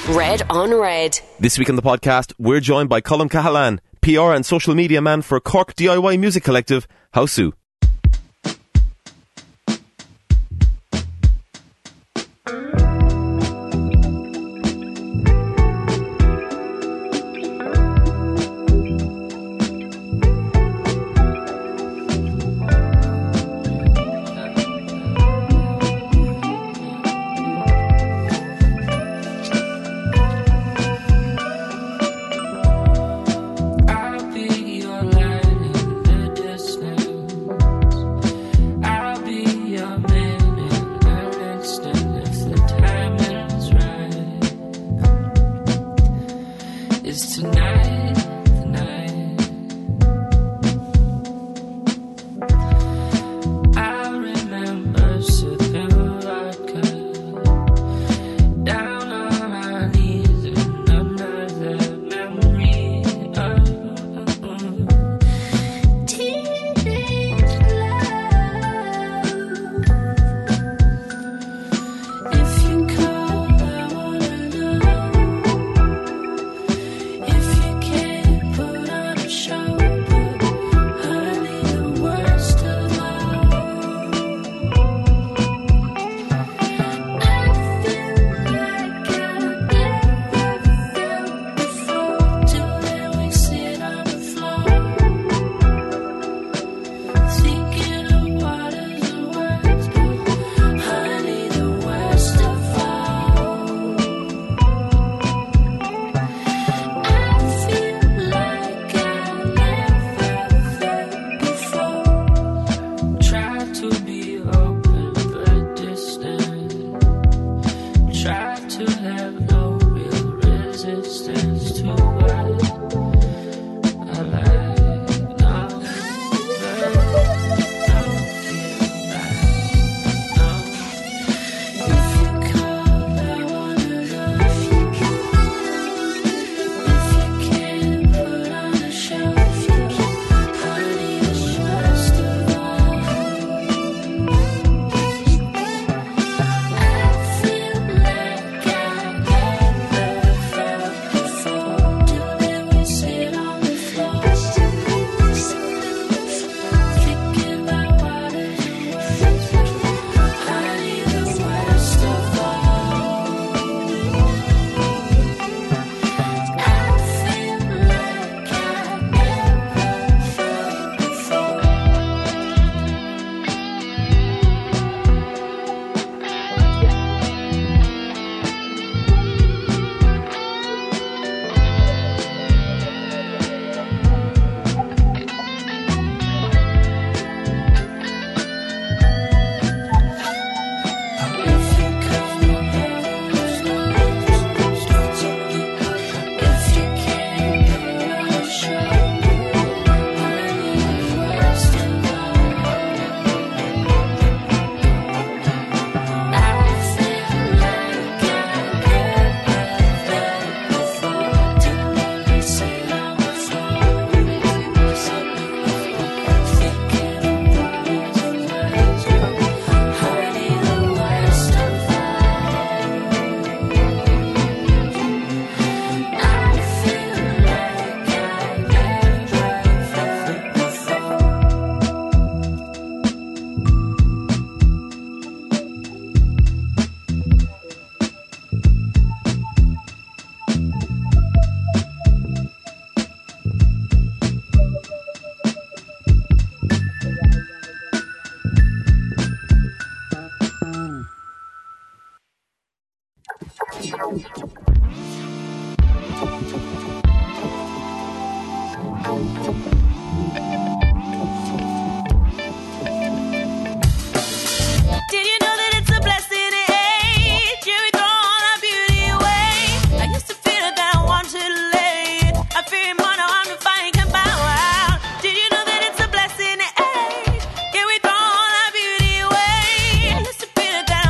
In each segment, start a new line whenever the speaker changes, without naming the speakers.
Red on Red.
This week on the podcast, we're joined by Colm Cahalan, PR and social media man for Cork DIY music collective, Hausu.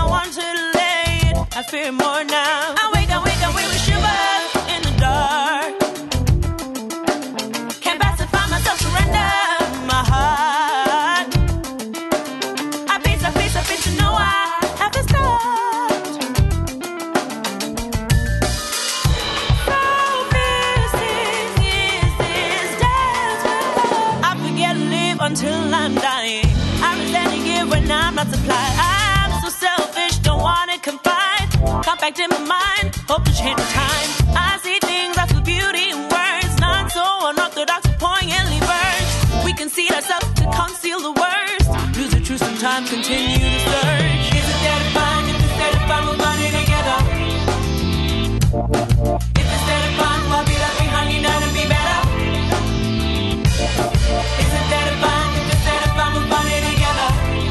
I fear more now. I wake up, we were shivers in the dark.
when I'm not supplied. I'm so selfish, don't wanna confide. Compact in my mind, hope to change the time. I see things, I feel beauty in words, not so unorthodox or poignantly versed. We concede ourselves to conceal the worst. Lose the truth sometimes, continue the search. Is it there to find? If it's there to find, we'll find it together. If it's there to find, we'll be left behind, unite and be better. Is it there to find? If it's there to find, we'll find it together.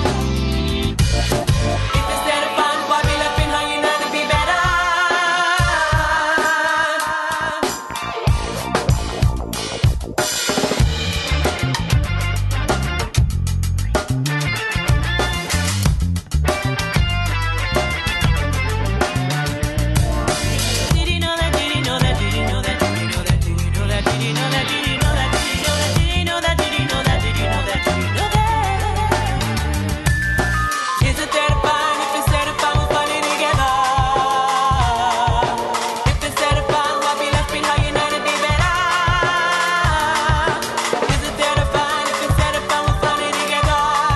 If it's there to find, we'll be left behind, unite and be better. Did you know that? Did you know that? Did you know that? Did you know that? Did you know that? Did you know that? Did you know that? Did you know that? Did you know that? Did you know that? Did you know that? Is it there to find? If it's there to find, we'll find it together. If it's there to find, we'll be left behind, unite and be better. Is it there to find? If it's there to find, we'll find it together.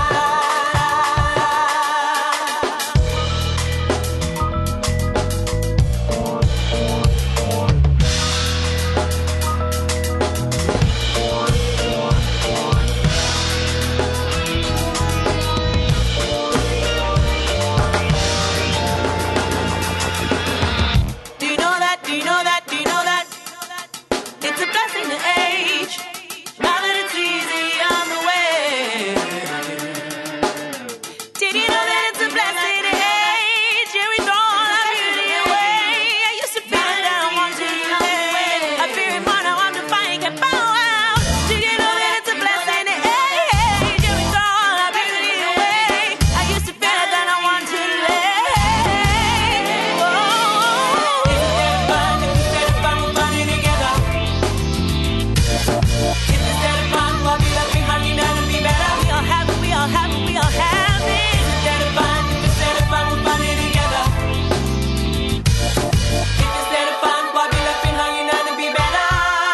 Do you know that? Do you know that? Do you know that? It's a blessing to age. Now that it's easy on the way. Did you know that it's a blessing to age? Yeah, we throw all our beauty away. I used to feel that I wanted to lay. I fear it more now, I'm defying it. Bow out. Did you know that it's a blessing to age? Yeah, we throw all our beauty away. I used to feel that I wanted to lay. Whoa. Is it there to find? If it's there to find, we'll find it together. If it's there to find, we'll be left behind, unite and be better. We all have it, we all have it, we all have it. Is it there to find? If it's there to find, we'll find it together. If it's there to find, we'll be left behind, unite and be better.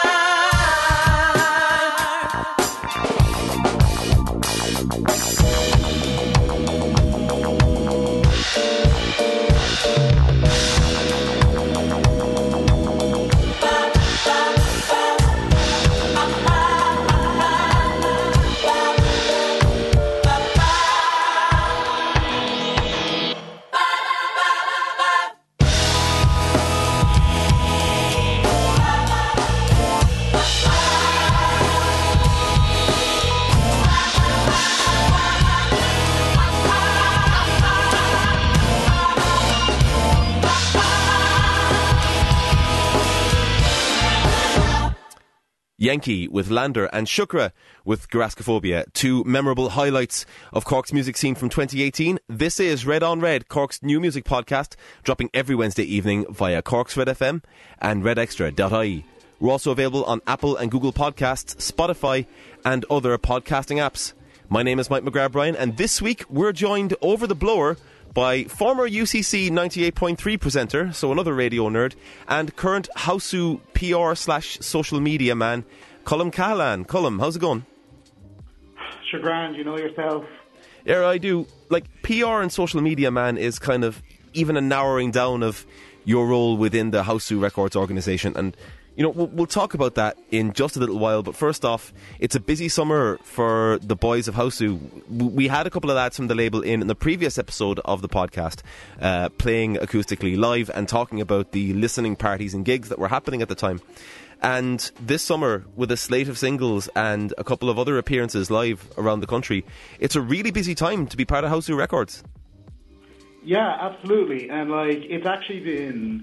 Yankee with Lander and Shukra with Garaskophobia, two memorable highlights of Cork's music scene from 2018. This is Red on Red, Cork's new music podcast, dropping every Wednesday evening via Cork's Red FM and redextra.ie. We're also available on Apple and Google Podcasts, Spotify and other podcasting apps. My name is Mike McGrath-Bryan, and this week we're joined over the blower by former UCC 98.3 presenter, so another radio nerd, and current Hausu PR/social media man, Colm Cahalane. Colm, how's it going?
Sure, grand, you know yourself.
Yeah, I do. Like, PR and social media man is kind of even a narrowing down of your role within the Hausu Records organisation, and you know, we'll talk about that in just a little while, but first off, it's a busy summer for the boys of Hausu. We had a couple of lads from the label in the previous episode of the podcast, playing acoustically live and talking about the listening parties and gigs that were happening at the time. And this summer, with a slate of singles and a couple of other appearances live around the country, it's a really busy time to be part of Hausu Records.
Yeah, absolutely. And like, it's been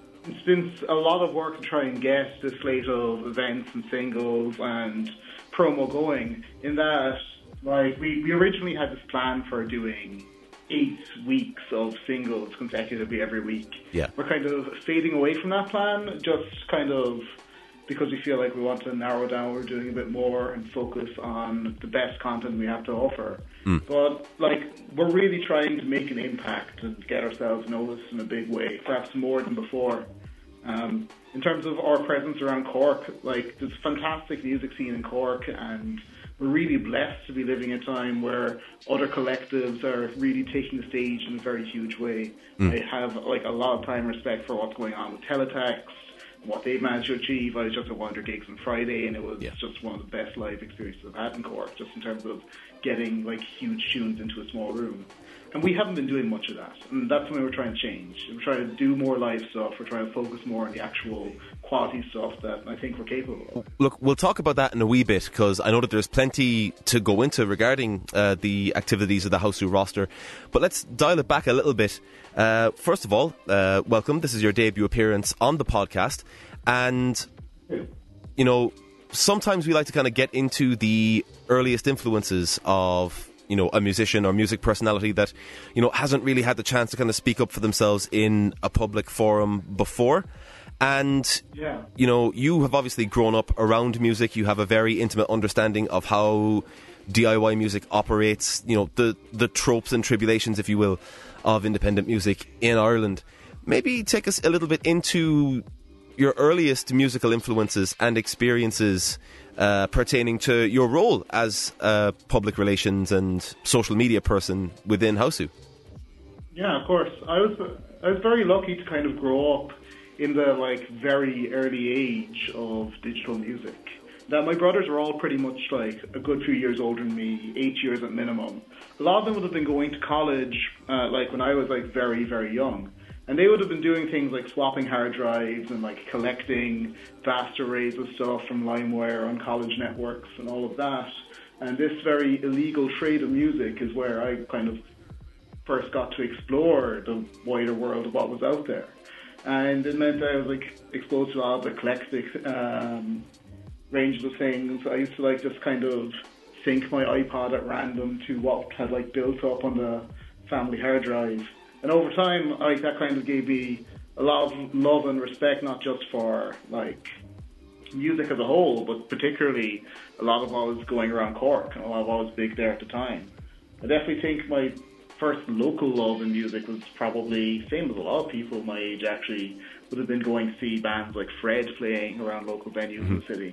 a lot of work to try and get the slate of events and singles and promo going, in that like we originally had this plan for doing 8 weeks of singles consecutively every week.
Yeah.
We're kind of fading away from that plan, just kind of because we feel like we want to narrow down. We're doing a bit more and focus on the best content we have to offer. But like, we're really trying to make an impact and get ourselves noticed in a big way, perhaps more than before. In terms of our presence around Cork, like, there's a fantastic music scene in Cork, and we're really blessed to be living a time where other collectives are really taking the stage in a very huge way. I have like a lot of time and respect for what's going on with Teletext, what they've managed to achieve. I was just at one of their gigs on Friday, and it was just one of the best live experiences I've had in Cork, just in terms of getting like huge tunes into a small room. And we haven't been doing much of that, and that's something we're trying to change. We're trying to do more live stuff. We're trying to focus more on the actual quality stuff that I think we're capable of.
Look, we'll talk about that in a wee bit, because I know that there's plenty to go into regarding the activities of the Houseu roster. But let's dial it back a little bit. First of all, welcome. This is your debut appearance on the podcast. And, you know, sometimes we like to kind of get into the earliest influences of, you know, a musician or music personality that, you know, hasn't really had the chance to kind of speak up for themselves in a public forum before. And, you know, you have obviously grown up around music. You have a very intimate understanding of how DIY music operates, you know, the tropes and tribulations, if you will, of independent music in Ireland. Maybe take us a little bit into your earliest musical influences and experiences pertaining to your role as a public relations and social media person within Houseu.
Yeah, of course. I was very lucky to kind of grow up in the like very early age of digital music. Now, my brothers are all pretty much like a good few years older than me, 8 years at minimum. A lot of them would have been going to college like when I was like very, very young. And they would have been doing things like swapping hard drives and like collecting vast arrays of stuff from LimeWire on college networks and all of that. And this very illegal trade of music is where I kind of first got to explore the wider world of what was out there. And it meant that I was like exposed to a lot of eclectic ranges of things. I used to like just kind of sync my iPod at random to what had like built up on the family hard drive. And over time, like that kind of gave me a lot of love and respect, not just for like music as a whole, but particularly a lot of what was going around Cork and a lot of what was big there at the time. I definitely think my first local love in music was probably, same as a lot of people my age actually, would have been going to see bands like Fred playing around local venues in the city.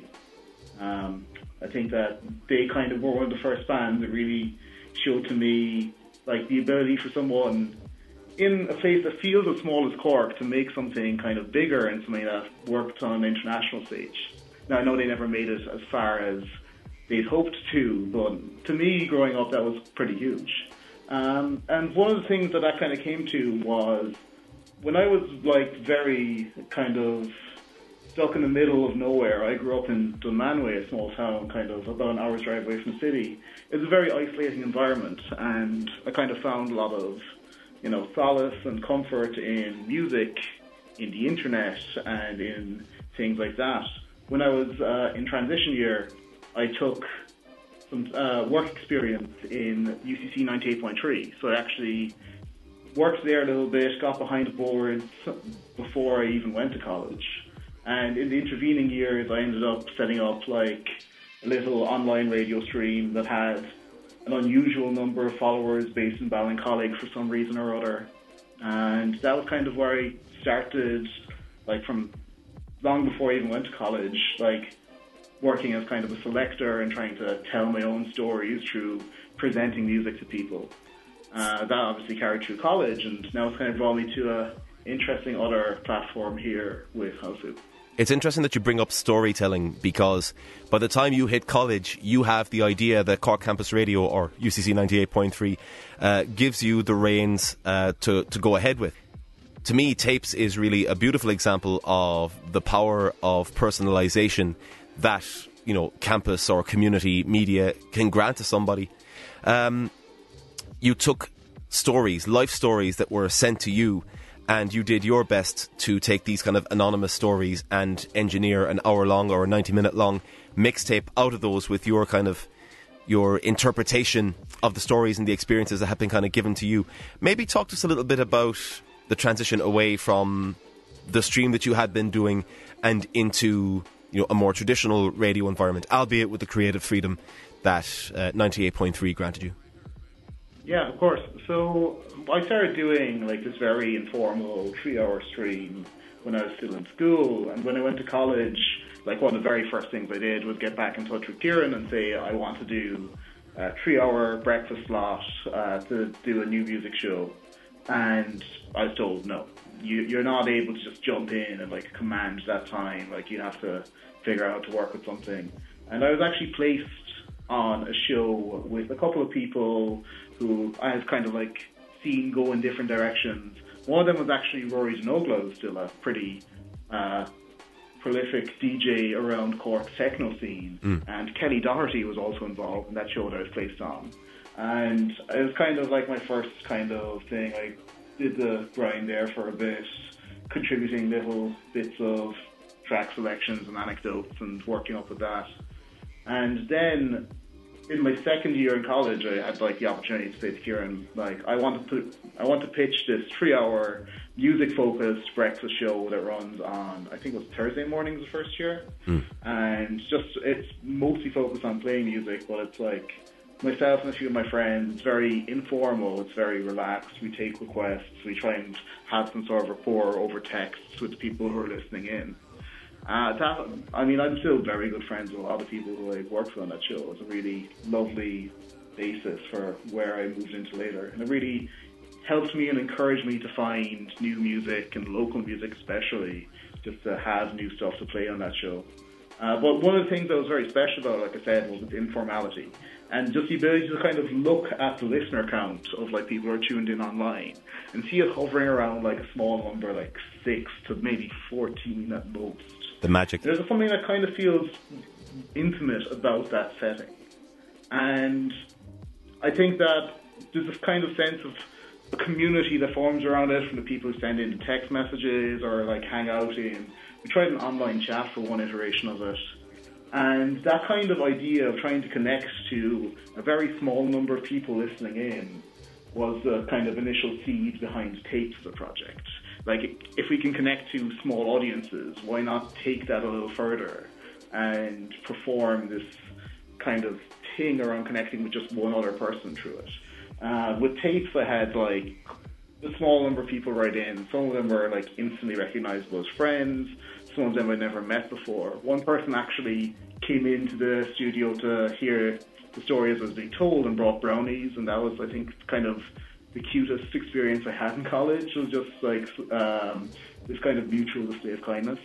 I think that they kind of were one of the first bands that really showed to me like the ability for someone in a place that feels as small as Cork to make something kind of bigger and something that worked on an international stage. Now, I know they never made it as far as they'd hoped to, but to me, growing up, that was pretty huge. And one of the things that kind of came to was when I was like very kind of stuck in the middle of nowhere. I grew up in Dunmanway, a small town kind of about an hour's drive away from the city. It was a very isolating environment, and I kind of found a lot of, you know, solace and comfort in music, in the internet, and in things like that. When I was in transition year, I took some work experience in UCC 98.3. So I actually worked there a little bit, got behind the boards before I even went to college. And in the intervening years, I ended up setting up like a little online radio stream that had an unusual number of followers based in Ballincollig for some reason or other. And that was kind of where I started, like from long before I even went to college, like working as kind of a selector and trying to tell my own stories through presenting music to people. That obviously carried through college, and now it's kind of brought me to an interesting other platform here with Houseu.
It's interesting that you bring up storytelling, because by the time you hit college, you have the idea that Cork Campus Radio, or UCC 98.3, gives you the reins to go ahead with. To me, Tapes is really a beautiful example of the power of personalisation that, you know, campus or community media can grant to somebody. You took stories, life stories that were sent to you, and you did your best to take these kind of anonymous stories and engineer an hour-long or a 90-minute-long mixtape out of those with your kind of your interpretation of the stories and the experiences that have been kind of given to you. Maybe talk to us a little bit about the transition away from the stream that you had been doing and into, you know, a more traditional radio environment, albeit with the creative freedom that 98.3 granted you.
Yeah, of course. So I started doing like this very informal 3-hour stream when I was still in school. And when I went to college, like one of the very first things I did was get back in touch with Kieran and say I want to do a 3-hour breakfast slot to do a new music show. And I was told, no, you're not able to just jump in and like command that time. Like you have to figure out how to work with something. And I was actually placed on a show with a couple of people who I have kind of like seen go in different directions. One of them was actually Rory Denogla, who's still a pretty prolific DJ around Cork's techno scene. And Kelly Doherty was also involved in that show that I was placed on. And it was kind of like my first kind of thing. I did the grind there for a bit, contributing little bits of track selections and anecdotes and working up with that. And then in my second year in college, I had like the opportunity to say to Kieran, like, I want to pitch this 3-hour music-focused breakfast show that runs on, I think it was Thursday mornings the first year. And just, it's mostly focused on playing music, but it's like myself and a few of my friends, it's very informal, it's very relaxed. We take requests, we try and have some sort of rapport over text with the people who are listening in. I'm still very good friends with a lot of people who I worked with on that show. It was a really lovely basis for where I moved into later. And it really helped me and encouraged me to find new music and local music especially, just to have new stuff to play on that show. But one of the things that was very special about it, like I said, was its informality. And just the ability to kind of look at the listener count of like people who are tuned in online and see it hovering around like a small number, like 6 to maybe 14 at most.
The magic.
There's something that kind of feels intimate about that setting. And I think that there's this kind of sense of a community that forms around it from the people who send in text messages or like hang out in. We tried an online chat for one iteration of it. And that kind of idea of trying to connect to a very small number of people listening in was the kind of initial seed behind Tapes, the project. Like, if we can connect to small audiences, why not take that a little further and perform this kind of thing around connecting with just one other person through it? With Tapes, I had, like, a small number of people write in. Some of them were, like, instantly recognizable as friends. Some of them I'd never met before. One person actually came into the studio to hear the story as it was being told and brought brownies, and that was, I think, kind of the cutest experience I had in college. It was just like this kind of mutual display of kindness.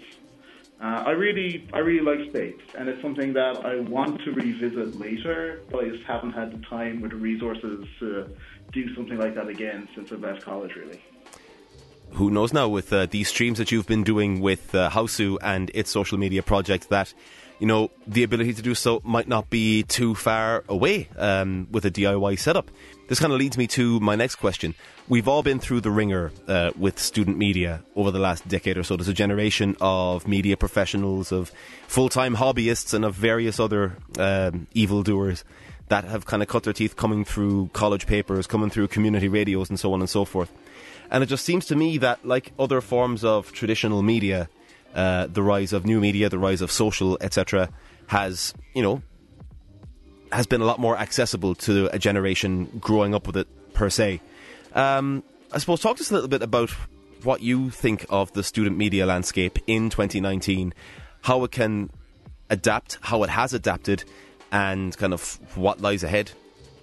I really like Tapes, and it's something that I want to revisit later, but I just haven't had the time or the resources to do something like that again since I left college, really.
Who knows now with these streams that you've been doing with Hausu and its social media project that, you know, the ability to do so might not be too far away with a DIY setup. This kind of leads me to my next question. We've all been through the ringer with student media over the last decade or so. There's a generation of media professionals, of full-time hobbyists and of various other evildoers that have kind of cut their teeth coming through college papers, coming through community radios and so on and so forth. And it just seems to me that, like other forms of traditional media, the rise of new media, the rise of social, etc., has been a lot more accessible to a generation growing up with it, per se. I suppose, talk to us a little bit about what you think of the student media landscape in 2019, how it can adapt, how it has adapted, and kind of what lies ahead.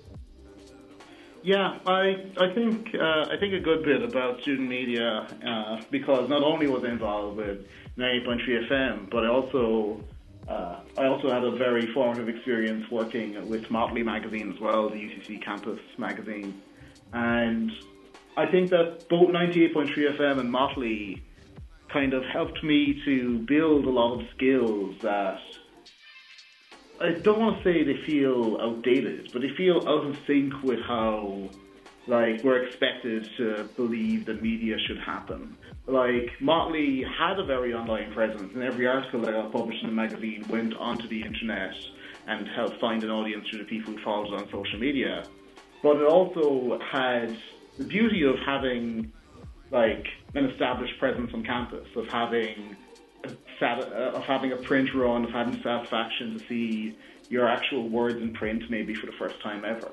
Yeah, I think a good bit about student media because not only was I involved with 98.3 FM, but I also had a very formative experience working with Motley magazine as well, the UCC campus magazine. And I think that both 98.3 FM and Motley kind of helped me to build a lot of skills that I don't want to say they feel outdated, but they feel out of sync with how, like, we're expected to believe that media should happen. Like, Motley had a very online presence, and every article that got published in the magazine went onto the internet and helped find an audience through the people who followed it on social media. But it also had the beauty of having, like, an established presence on campus, of having a print run, of having satisfaction to see your actual words in print maybe for the first time ever.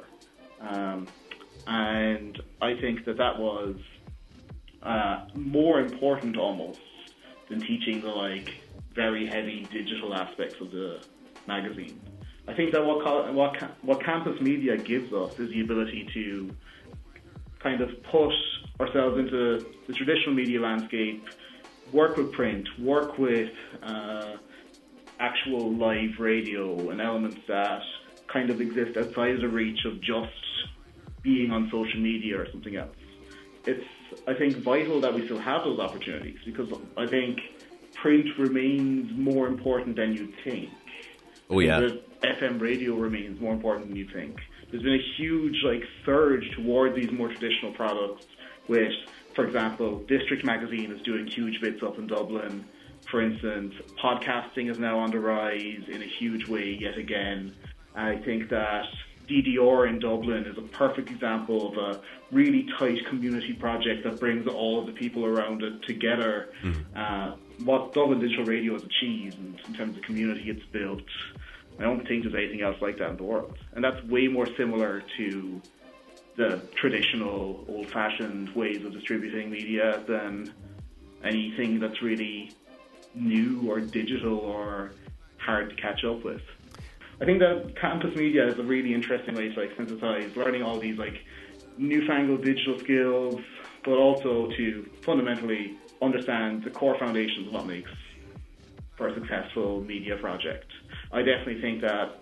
And I think that was more important almost than teaching the like very heavy digital aspects of the magazine. I think that what campus media gives us is the ability to kind of put ourselves into the traditional media landscape, work with print, work with actual live radio and elements that kind of exist outside of the reach of just being on social media or something else. It's, I think, vital that we still have those opportunities, because I think print remains more important than you think.
Oh yeah.
The FM radio remains more important than you think. There's been a huge surge towards these more traditional products with, for example, District Magazine is doing huge bits up in Dublin. For instance, podcasting is now on the rise in a huge way yet again. I think that DDR in Dublin is a perfect example of a really tight community project that brings all of the people around it together. What Dublin Digital Radio has achieved in terms of community it's built, I don't think there's anything else like that in the world. And that's way more similar to the traditional, old-fashioned ways of distributing media than anything that's really new or digital or hard to catch up with. I think that campus media is a really interesting way to synthesize learning all these newfangled digital skills, but also to fundamentally understand the core foundations of what makes for a successful media project. I definitely think that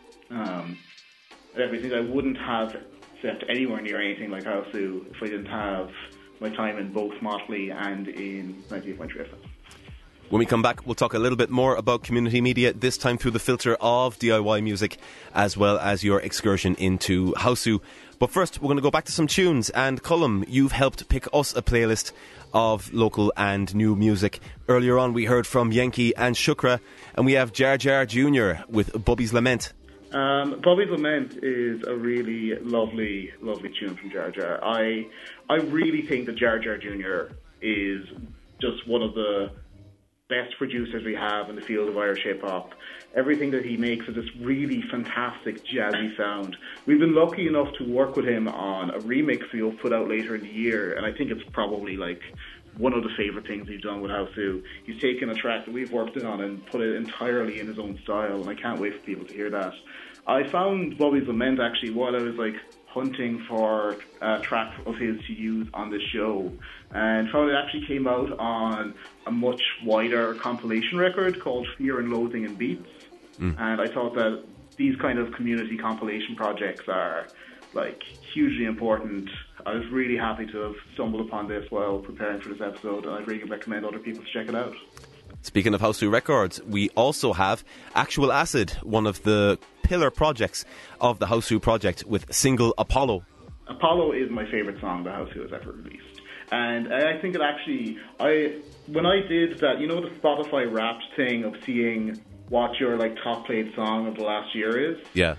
I wouldn't have stepped anywhere near anything like Howsu if I didn't have my time in both Motley and in 98.3 FM.
When we come back, we'll talk a little bit more about community media, this time through the filter of DIY music, as well as your excursion into Howsu. But first, we're going to go back to some tunes. And Colm, you've helped pick us a playlist of local and new music. Earlier on, we heard from Yankee and Shukra, and we have Jar Jar Jr. with Bobby's Lament.
Bobby's Lament is a really lovely, lovely tune from Jar Jar. I really think that Jar Jar Jr. is just one of the best producers we have in the field of Irish hip-hop. Everything that he makes is this really fantastic jazzy sound. We've been lucky enough to work with him on a remix we'll put out later in the year, and I think it's probably one of the favourite things we've done with Howsu. He's taken a track that we've worked on and put it entirely in his own style, and I can't wait for people to hear that. I found Bobby's Lament actually while I was hunting for a track of his to use on this show, and found it actually came out on a much wider compilation record called Fear and Loathing in Beats. And I thought that these kind of community compilation projects are hugely important. I was really happy to have stumbled upon this while preparing for this episode, and I'd really recommend other people to check it out.
Speaking of Howsu Records, we also have Actual Acid, one of the pillar projects of the Howsu project, with single Apollo.
Apollo is my favourite song that Howsu has ever released. And I think it actually, when I did that, the Spotify Wrapped thing of seeing what your top played song of the last year is?
Yeah.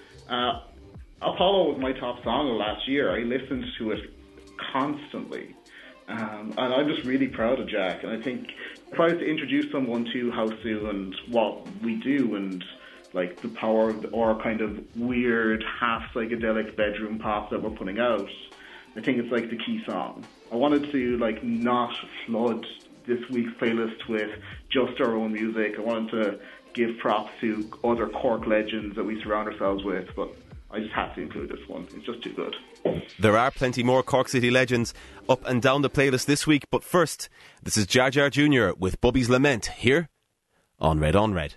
Apollo was my top song of last year. I listened to it constantly. And I'm just really proud of Jack. And I think if I was to introduce someone to Howsu and what we do and the power of our kind of weird, half psychedelic bedroom pop that we're putting out, I think it's the key song. I wanted to not flood this week's playlist with just our own music. I wanted to give props to other Cork legends that we surround ourselves with, but I just have to include this one. It's just too good.
There are plenty more Cork City legends up and down the playlist this week, but first, this is Jar Jar Jr. with Bobby's Lament here on Red on Red.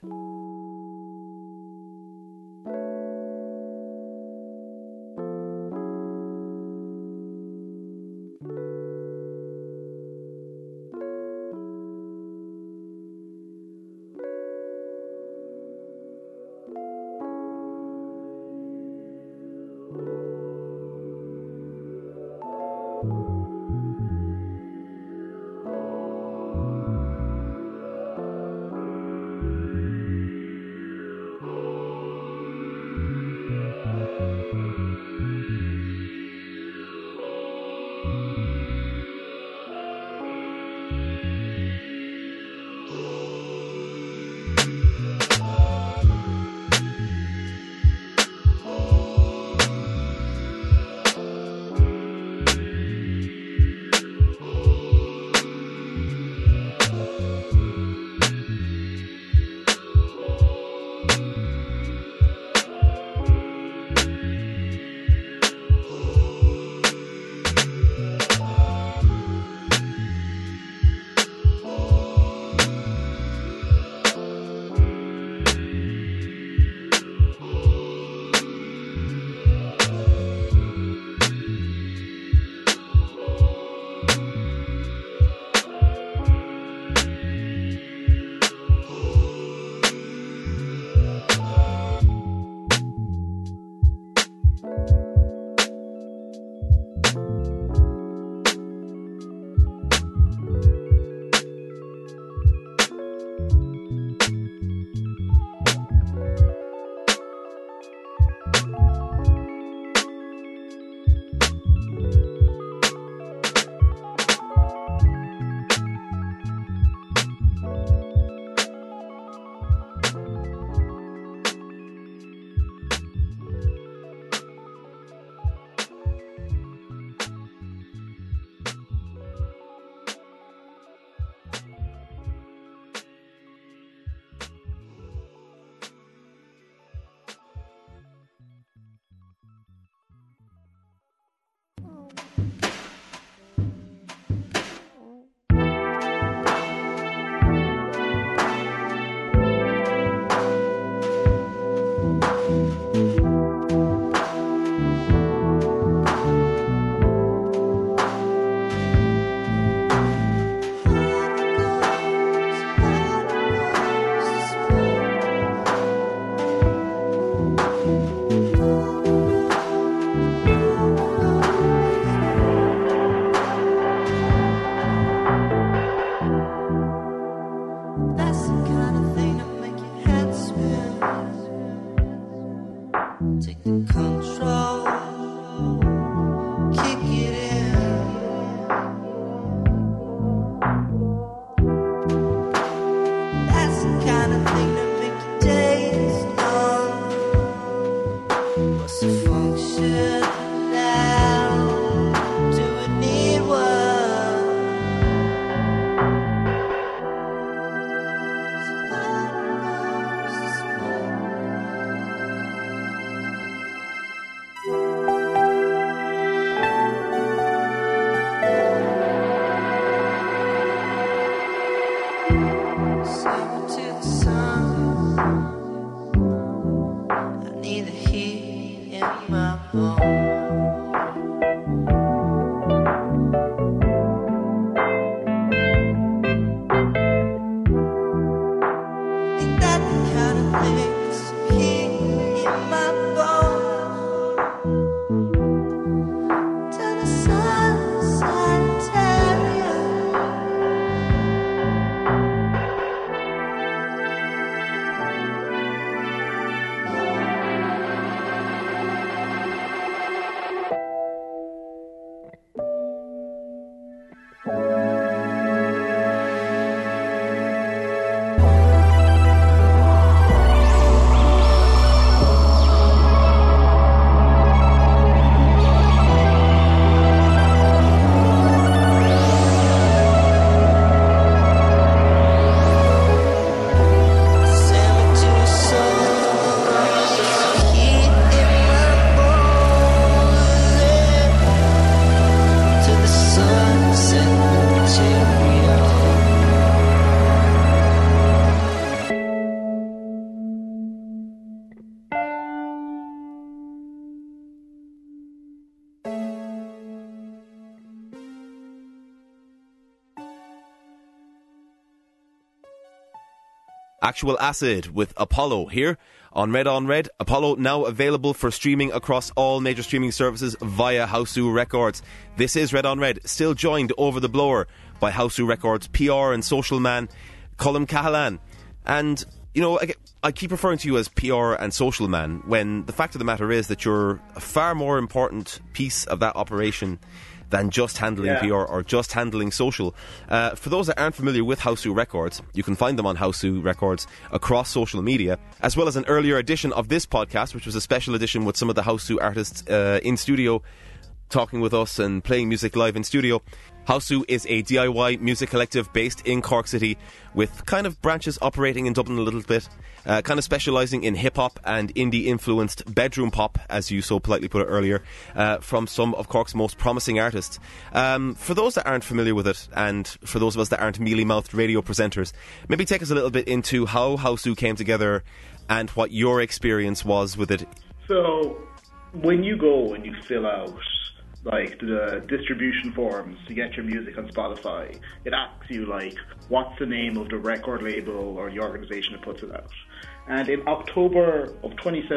Actual Acid with Apollo here on Red on Red. Apollo now available for streaming across all major streaming services via Hausu Records. This is Red on Red, still joined over the blower by Hausu Records PR and social man Colm Cahalan. And, you know, I keep referring to you as PR and social man when the fact of the matter is that you're a far more important piece of that operation than just handling PR or just handling social. For those that aren't familiar with Hausu Records, you can find them on Hausu Records across social media, as well as an earlier edition of this podcast, which was a special edition with some of the Hausu artists in studio, talking with us and playing music live in studio. Hausu is a DIY music collective based in Cork City with kind of branches operating in Dublin a little bit, kind of specialising in hip-hop and indie-influenced bedroom pop, as you so politely put it earlier, from some of Cork's most promising artists. For those that aren't familiar with it, and for those of us that aren't mealy-mouthed radio presenters, maybe take us a little bit into how Hausu came together and what your experience was with it.
So, when you go and you fill out like the distribution forms to get your music on Spotify, it asks you like, what's the name of the record label or the organisation that puts it out? And in October of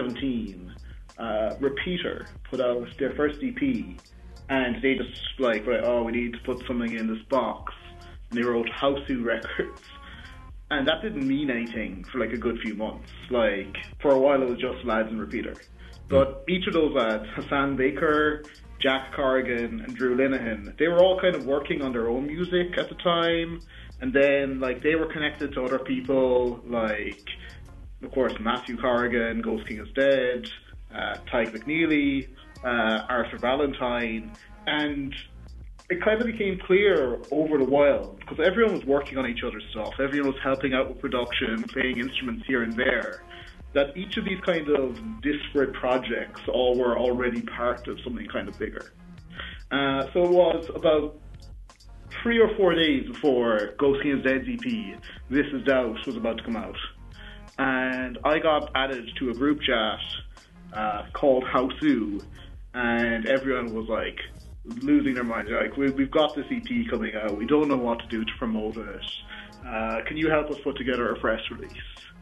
2017, Repeater put out their first EP, and they just like, right, oh, we need to put something in this box, and they wrote Hausu Records. And that didn't mean anything for like a good few months. Like, for a while it was just lads and Repeater. But each of those lads, Hassan Baker, Jack Corrigan and Drew Linehan, they were all kind of working on their own music at the time, and then like they were connected to other people like, of course, Matthew Corrigan, Ghost King is Dead, Tyke McNeely, Arthur Valentine, and it kind of became clear over the while, because everyone was working on each other's stuff, everyone was helping out with production, playing instruments here and there, that each of these kind of disparate projects all were already part of something kind of bigger. So it was about 3 or 4 days before Ghost King is Dead's EP, This Is Doubt, was about to come out. And I got added to a group chat called Hausu, and everyone was like losing their minds. Like, we've got this EP coming out, we don't know what to do to promote it. Can you help us put together a press release?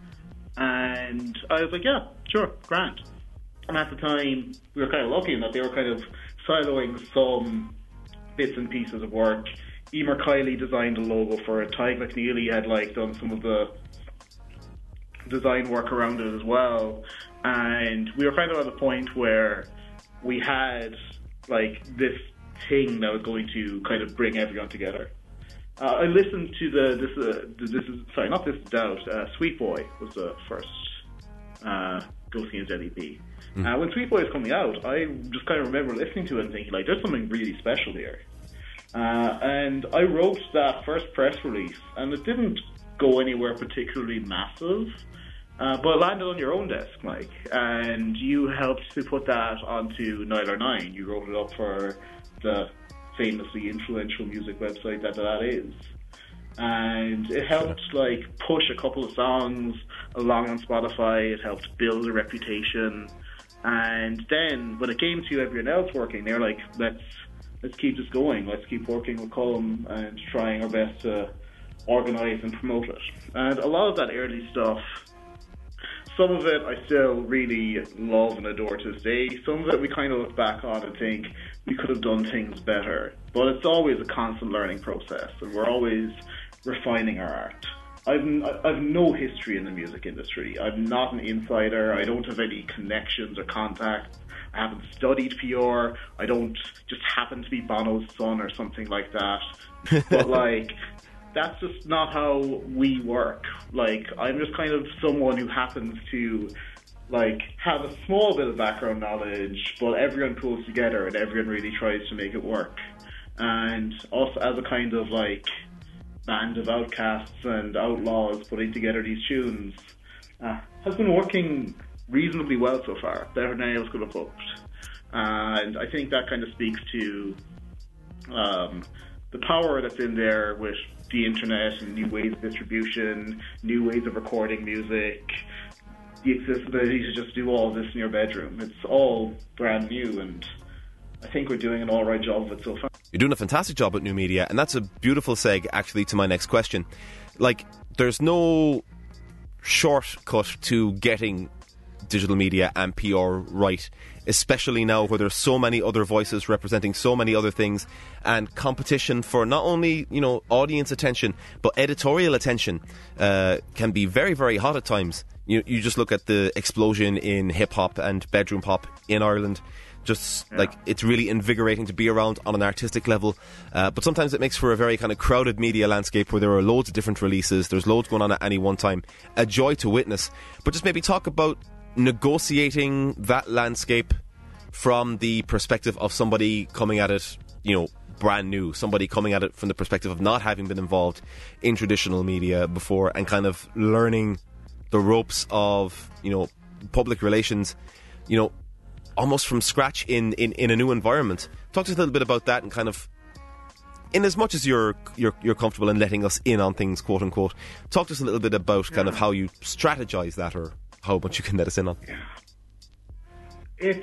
And I was like, yeah, sure, grand. And at the time, we were kind of lucky in that they were kind of siloing some bits and pieces of work. Emer Kiley designed the logo for it. Tyke McNeely had like done some of the design work around it as well. And we were kind of at a point where we had like this thing that was going to kind of bring everyone together. I listened to Sweet Boy was the first Ghost King is Dead EP. When Sweet Boy was coming out, I just kind of remember listening to it and thinking, like, there's something really special here. And I wrote that first press release, and it didn't go anywhere particularly massive, but it landed on your own desk, Mike, and you helped to put that onto Nialler 9. You wrote it up for the famously influential music website that is, and it helped like push a couple of songs along on Spotify. It helped build a reputation, and then when it came to everyone else working, they were like, let's keep this going, let's keep working with Colm and trying our best to organise and promote it. And a lot of that early stuff some of it I still really love and adore to this day. Some of it we kind of look back on and think we could have done things better. But it's always a constant learning process, and we're always refining our art. I've no history in the music industry. I'm not an insider. I don't have any connections or contacts. I haven't studied PR. I don't just happen to be Bono's son or something like that. But like, that's just not how we work. Like, I'm just kind of someone who happens to like have a small bit of background knowledge, but everyone pulls together and everyone really tries to make it work. And also as a kind of like band of outcasts and outlaws putting together these tunes has been working reasonably well so far, better than I was going to hoped. And I think that kind of speaks to the power that's in there with the internet and new ways of distribution, new ways of recording music, the accessibility to just do all this in your bedroom. It's all brand new, and I think we're doing an alright job of it so far.
You're doing a fantastic job with new media, and that's a beautiful seg actually to my next question. Like, there's no shortcut to getting digital media and PR right, especially now where there's so many other voices representing so many other things, and competition for not only, you know, audience attention but editorial attention can be very, very hot at times. You just look at the explosion in hip hop and bedroom pop in Ireland. Like, it's really invigorating to be around on an artistic level, but sometimes it makes for a very kind of crowded media landscape where there are loads of different releases, there's loads going on at any one time. A joy to witness. But just maybe talk about negotiating that landscape from the perspective of somebody coming at it, you know, brand new, somebody coming at it from the perspective of not having been involved in traditional media before, and kind of learning the ropes of, you know, public relations, you know, almost from scratch in a new environment. Talk to us a little bit about that, and kind of, in as much as you're comfortable in letting us in on things, quote unquote, talk to us a little bit about kind of how you strategize that, or how much you can let us in on.
It's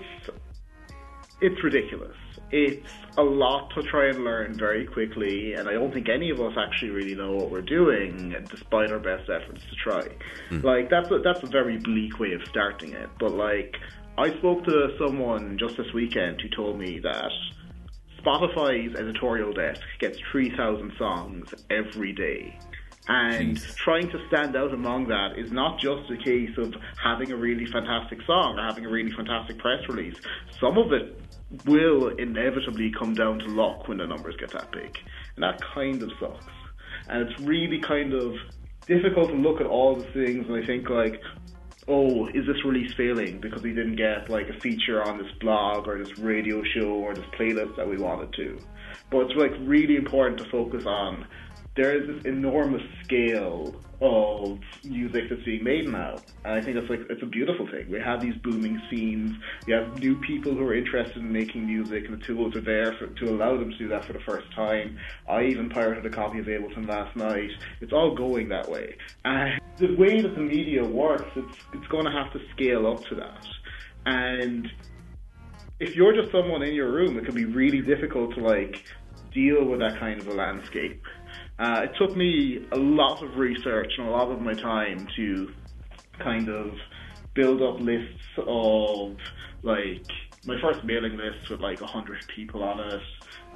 ridiculous. It's a lot to try and learn very quickly, and I don't think any of us actually really know what we're doing, despite our best efforts to try. Like, that's a very bleak way of starting it. But like, I spoke to someone just this weekend who told me that Spotify's editorial desk gets 3,000 songs every day. And trying to stand out among that is not just a case of having a really fantastic song or having a really fantastic press release. Some of it will inevitably come down to luck when the numbers get that big. And that kind of sucks. And it's really kind of difficult to look at all the things and I think like, oh, is this release failing because we didn't get like a feature on this blog or this radio show or this playlist that we wanted to. But it's like really important to focus on, there is this enormous scale of music that's being made now. And I think it's a beautiful thing. We have these booming scenes. We have new people who are interested in making music, and the tools are there to allow them to do that for the first time. I even pirated a copy of Ableton last night. It's all going that way. And the way that the media works, it's going to have to scale up to that. And if you're just someone in your room, it can be really difficult to like deal with that kind of a landscape. It took me a lot of research and a lot of my time to kind of build up lists of, like, my first mailing list with like 100 people on it,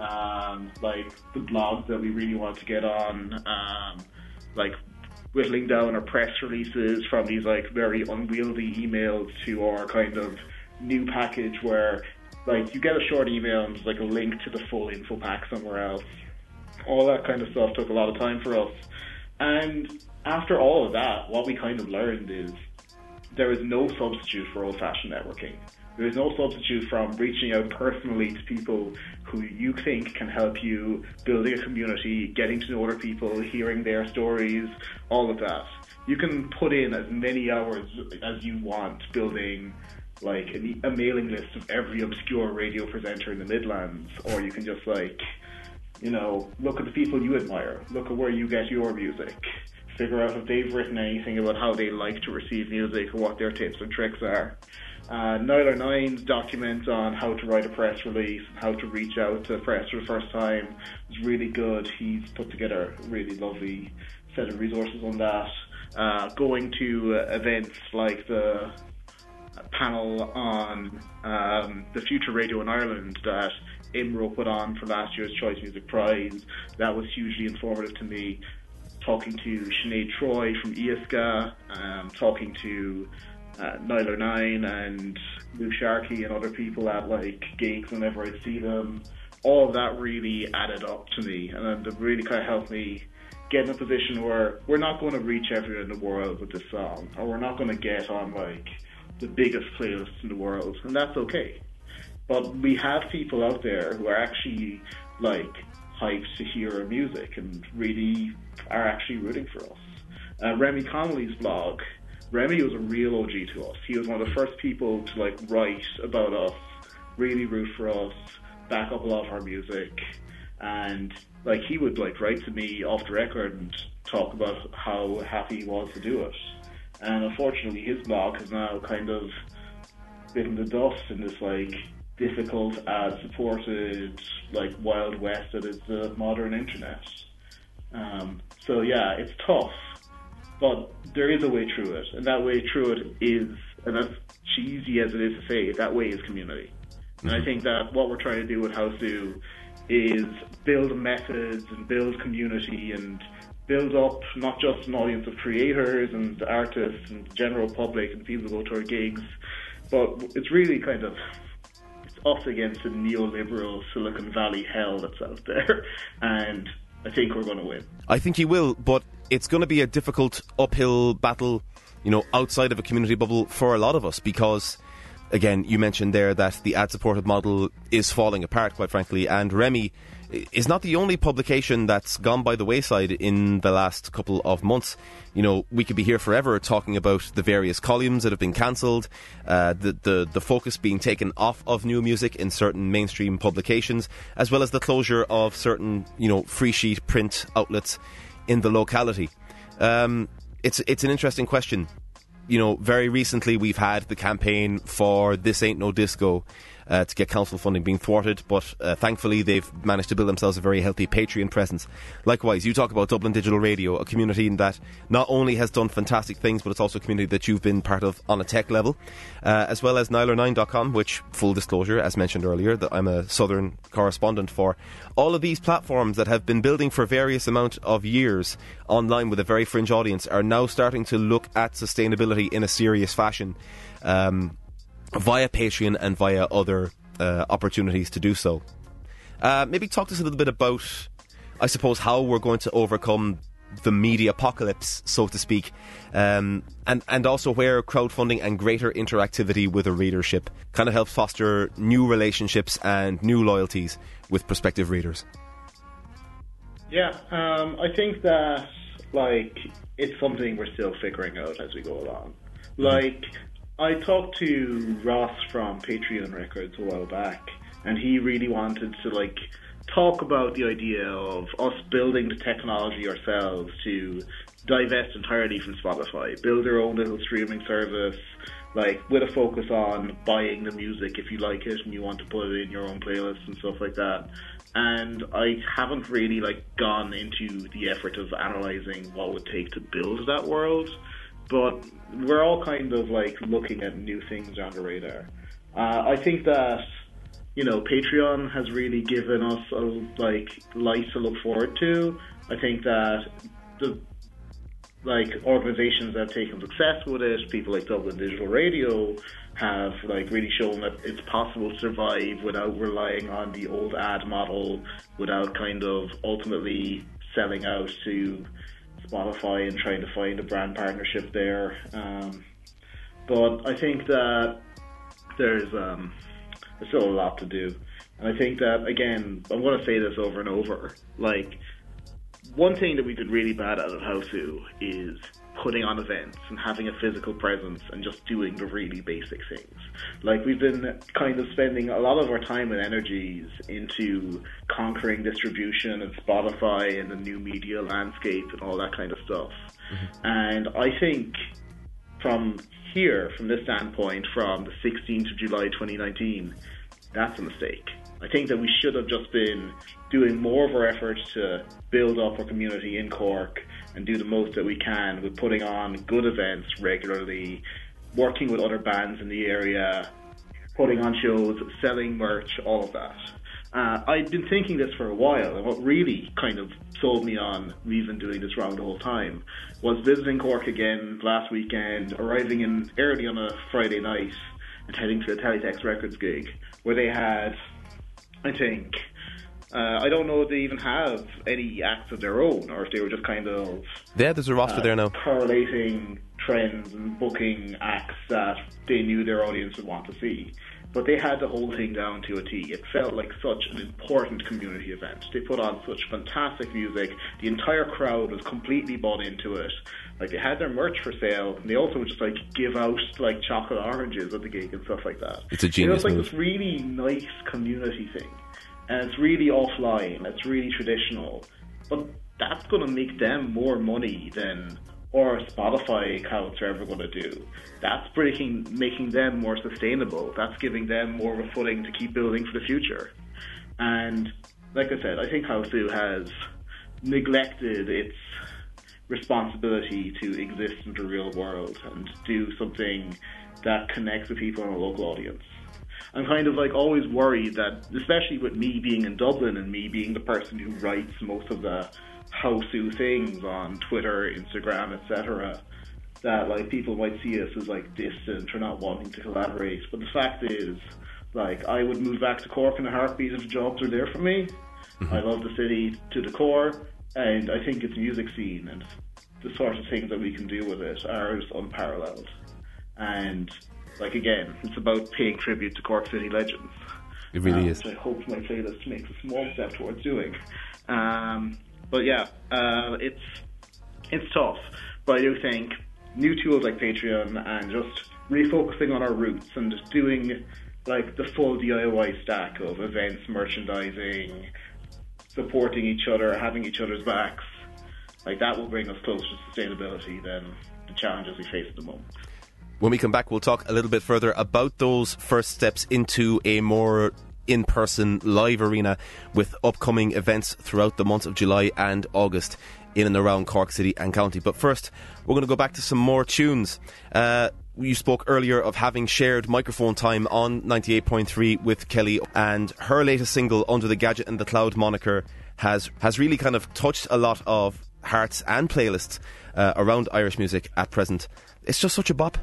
like the blogs that we really wanted to get on, like whittling down our press releases from these like very unwieldy emails to our kind of new package where like you get a short email and there's like a link to the full info pack somewhere else. All that kind of stuff took a lot of time for us. And after all of that, what we kind of learned is there is no substitute for old-fashioned networking. There is no substitute from reaching out personally to people who you think can help you, building a community, getting to know other people, hearing their stories, all of that. You can put in as many hours as you want building like a mailing list of every obscure radio presenter in the Midlands, or you can just like, you know, look at the people you admire, look at where you get your music, figure out if they've written anything about how they like to receive music or what their tips and tricks are. Niall Nine's document on how to write a press release and how to reach out to press for the first time was really good. He's put together a really lovely set of resources on that. going to events like the panel on the Future Radio in Ireland that IMRO put on for last year's Choice Music Prize. That was hugely informative to me. Talking to Sinead Troy from IASCA, talking to Nialler9 and Lou Sharkey and other people at like gigs whenever I see them. All of that really added up to me, and it really kind of helped me get in a position where we're not going to reach everyone in the world with this song, or we're not going to get on like the biggest playlists in the world, and that's okay. But we have people out there who are actually like hyped to hear our music and really are actually rooting for us. Remy Connolly's blog, Remy was a real OG to us. He was one of the first people to like write about us, really root for us, back up a lot of our music, and like he would like write to me off the record and talk about how happy he was to do it. And unfortunately his blog has now kind of bitten the dust in this like difficult, ad-supported, like Wild West that is the modern internet. So yeah, it's tough, but there is a way through it, and that way through it is, and as cheesy as it is to say, that way is community. And I think that what we're trying to do with Houseu is build methods and build community and build up not just an audience of creators and artists and the general public and people who go to our gigs, but it's really kind of us against the neoliberal Silicon Valley hell that's out there, and I think we're going to win. I
think you will, but it's going to be a difficult uphill battle, you know, outside of a community bubble for a lot of us, because again, you mentioned there that the ad-supported model is falling apart, quite frankly, and Remy is not the only publication that's gone by the wayside in the last couple of months. You know, we could be here forever talking about the various columns that have been cancelled, the focus being taken off of new music in certain mainstream publications, as well as the closure of certain, you know, free sheet print outlets in the locality. It's an interesting question. You know, very recently we've had the campaign for This Ain't No Disco to get council funding being thwarted, but thankfully they've managed to build themselves a very healthy Patreon presence. Likewise, you talk about Dublin Digital Radio, a community that not only has done fantastic things, but it's also a community that you've been part of on a tech level, as well as Nialler9.com, which, full disclosure, as mentioned earlier, that I'm a Southern correspondent for. All of these platforms that have been building for various amount of years online with a very fringe audience are now starting to look at sustainability in a serious fashion, via Patreon and via other opportunities to do so. Maybe talk to us a little bit about, I suppose, how we're going to overcome the media apocalypse, so to speak, and also where crowdfunding and greater interactivity with a readership kind of helps foster new relationships and new loyalties with prospective readers.
Yeah, I think that like it's something we're still figuring out as we go along. Like, I talked to Ross from Patreon Records a while back, and he really wanted to like talk about the idea of us building the technology ourselves to divest entirely from Spotify, build our own little streaming service, like with a focus on buying the music if you like it and you want to put it in your own playlist and stuff like that. And I haven't really like gone into the effort of analysing what it would take to build that world, but we're all kind of like looking at new things on the radar. I think that, you know, Patreon has really given us a like light to look forward to. I think that the like organizations that have taken success with it, people like Dublin Digital Radio, have like really shown that it's possible to survive without relying on the old ad model, without kind of ultimately selling out to Spotify and trying to find a brand partnership there. But I think that there's still a lot to do. And I think that, again, I'm going to say this over and over, like, one thing that we did really bad at Houseu is putting on events and having a physical presence and just doing the really basic things. Like, we've been kind of spending a lot of our time and energies into conquering distribution and Spotify and the new media landscape and all that kind of stuff. Mm-hmm. And I think from here, from this standpoint, from the 16th of July 2019, that's a mistake. I think that we should have just been doing more of our efforts to build up our community in Cork and do the most that we can with putting on good events regularly, working with other bands in the area, putting on shows, selling merch, all of that. I'd been thinking this for a while, and what really kind of sold me on we've been doing this wrong the whole time was visiting Cork again last weekend, arriving in early on a Friday night and heading to a Teletext Records gig where they had, I think, I don't know if they even have any acts of their own, or if they were just kind of...
Yeah, there's a roster there now.
Correlating trends and booking acts that they knew their audience would want to see. But they had the whole thing down to a T. It felt like such an important community event. They put on such fantastic music. The entire crowd was completely bought into it. Like, they had their merch for sale, and they also would just like give out like chocolate oranges at the gig and stuff like that.
It's a genius
move. It was like
move.
this really nice community thing. And it's really offline, it's really traditional. But that's going to make them more money than our Spotify accounts are ever going to do. That's making them more sustainable. That's giving them more of a footing to keep building for the future. And like I said, I think Hausu has neglected its responsibility to exist in the real world and do something that connects with people in a local audience. I'm kind of like always worried that, especially with me being in Dublin and me being the person who writes most of the Hausu things on Twitter, Instagram, etc., that like people might see us as like distant or not wanting to collaborate. But the fact is, like, I would move back to Cork in a heartbeat if jobs are there for me. Mm-hmm. I love the city to the core, and I think its music scene and the sort of things that we can do with it are just unparalleled. And like, again, it's about paying tribute to Cork City legends.
It really is.
Which I hope my playlist makes a small step towards doing. But yeah, it's tough. But I do think new tools like Patreon and just refocusing on our roots and just doing like the full DIY stack of events, merchandising, supporting each other, having each other's backs, like that will bring us closer to sustainability than the challenges we face at the moment.
When we come back, we'll talk a little bit further about those first steps into a more in-person live arena with upcoming events throughout the months of July and August in and around Cork City and County. But first, we're going to go back to some more tunes. You spoke earlier of having shared microphone time on 98.3 with Kelly, and her latest single, Under the Gadget and the Cloud moniker, has really kind of touched a lot of hearts and playlists around Irish music at present. It's just such a bop.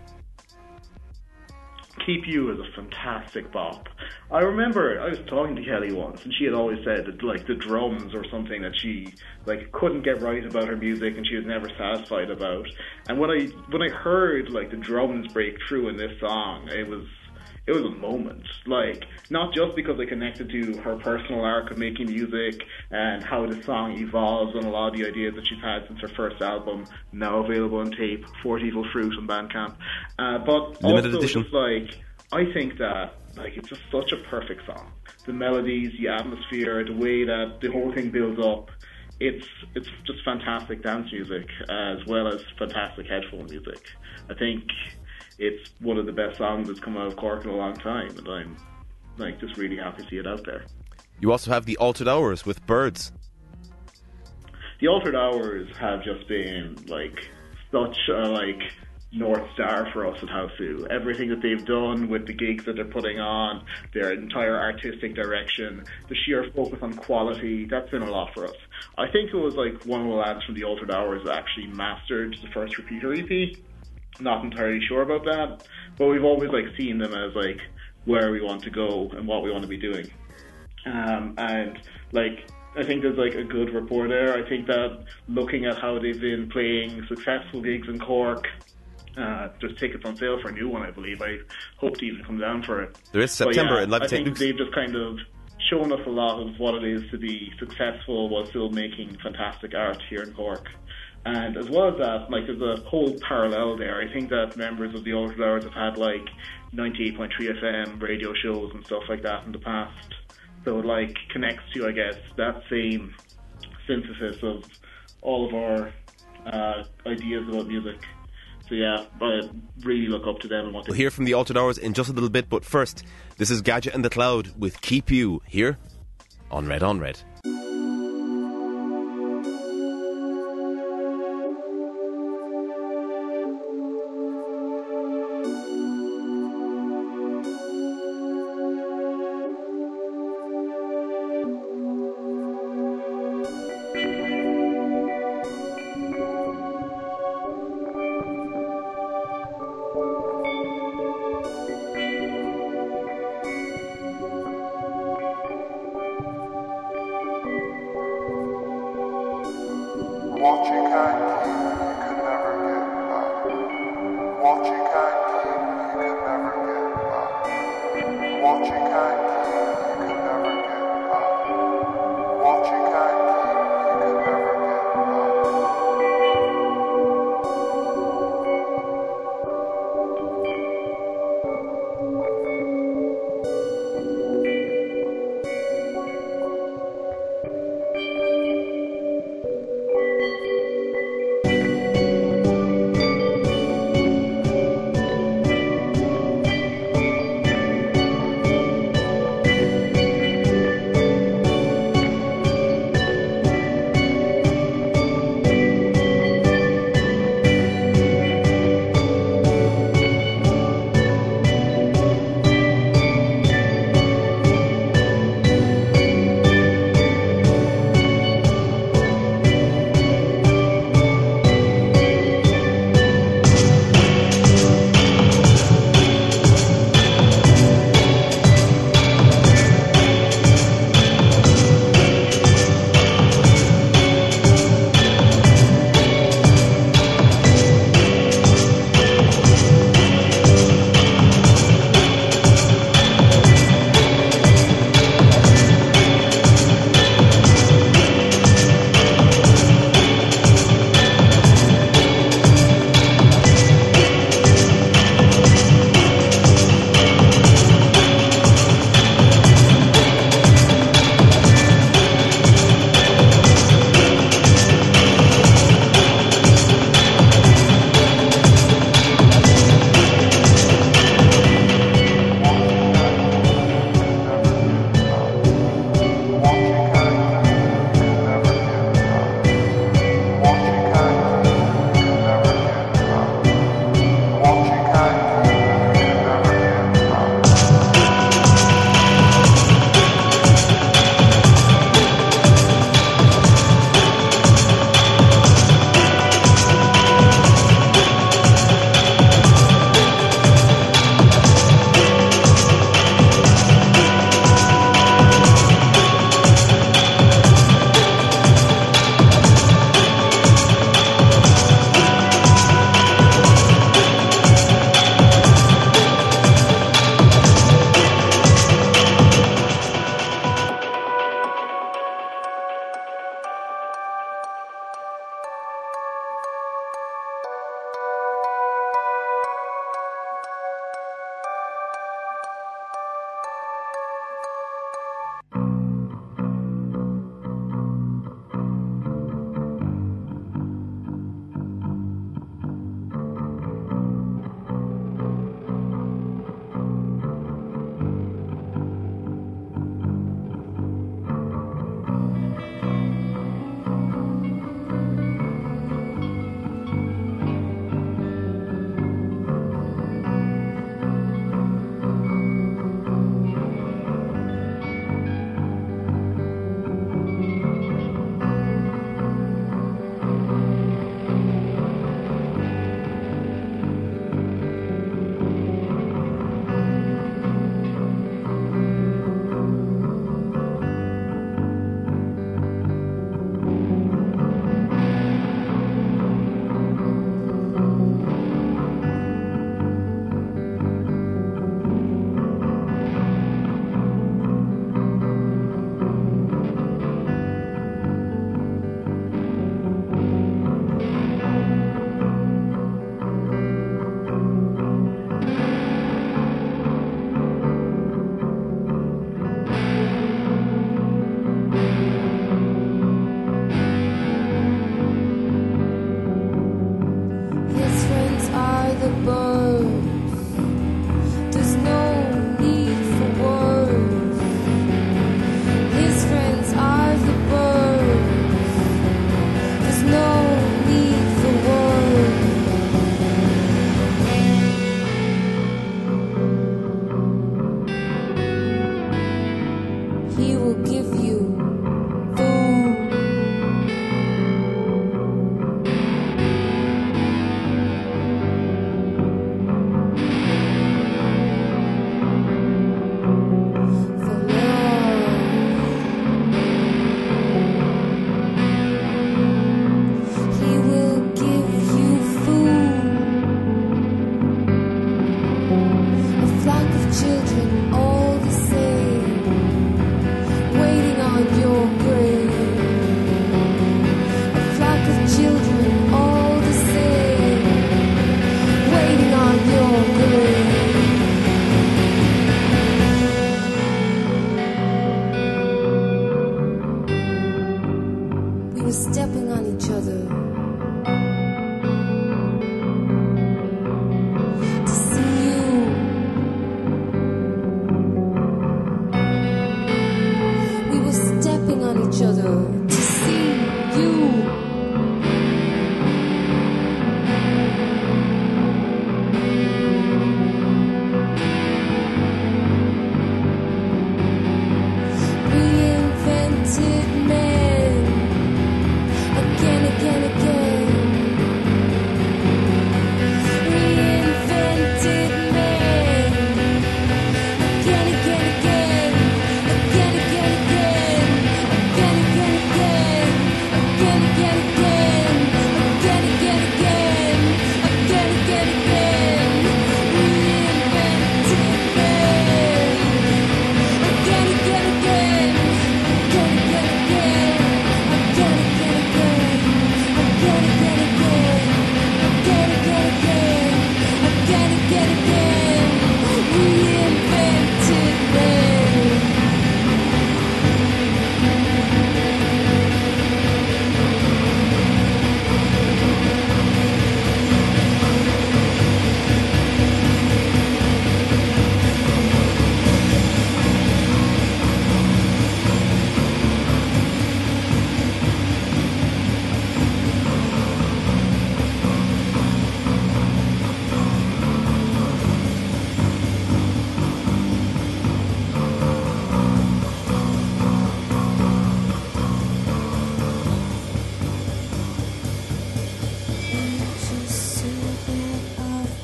Keep You is a fantastic bop. I remember I was talking to Kelly once, and she had always said that like the drums or something that she like couldn't get right about her music, and she was never satisfied about. And when I heard like the drums break through in this song, it was a moment. Like, not just because I connected to her personal arc of making music and how the song evolves and a lot of the ideas that she's had since her first album, now available on tape, 40 Evil Fruit on Bandcamp. But
limited
also
edition.
Just like, I think that like it's just such a perfect song. The melodies, the atmosphere, the way that the whole thing builds up, it's just fantastic dance music as well as fantastic headphone music. I think it's one of the best songs that's come out of Cork in a long time, and I'm like just really happy to see it out there.
You also have The Altered Hours with Birds.
The Altered Hours have just been like such a like North Star for us at Hausu. Everything that they've done with the gigs that they're putting on, their entire artistic direction, the sheer focus on quality, that's been a lot for us. I think it was like one of the lads from The Altered Hours that actually mastered the first Repeater EP. Not entirely sure about that, but we've always like seen them as like where we want to go and what we want to be doing. And like I think there's like a good rapport there. I think that looking at how they've been playing successful gigs in Cork, there's tickets on sale for a new one, I believe. I hope to even come down for it.
There is September in Live
I
at St.
think
Luke's.
they've just kind of shown us a lot of what it is to be successful while still making fantastic art here in Cork. And as well as that, like, there's a whole parallel there. I think that members of the Altered Hours have had like 98.3 FM radio shows and stuff like that in the past. So it like connects to, I guess, that same synthesis of all of our ideas about music. So yeah, I really look up to them and what they
We'll hear from the Altered Hours in just a little bit, but first, this is Gadget and the Cloud with Keep You here on Red on Red.
What you can't keep, you can never get back. What you can't keep, you can never get back. What you can't keep, you can never get back. What you can't keep, you can never get back.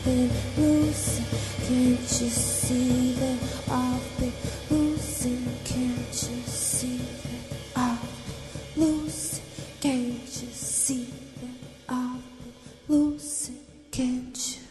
been losing. Can't you see that I've been losing? Can't you see that I've been losing? Can't you see that I've been losing? Can't you?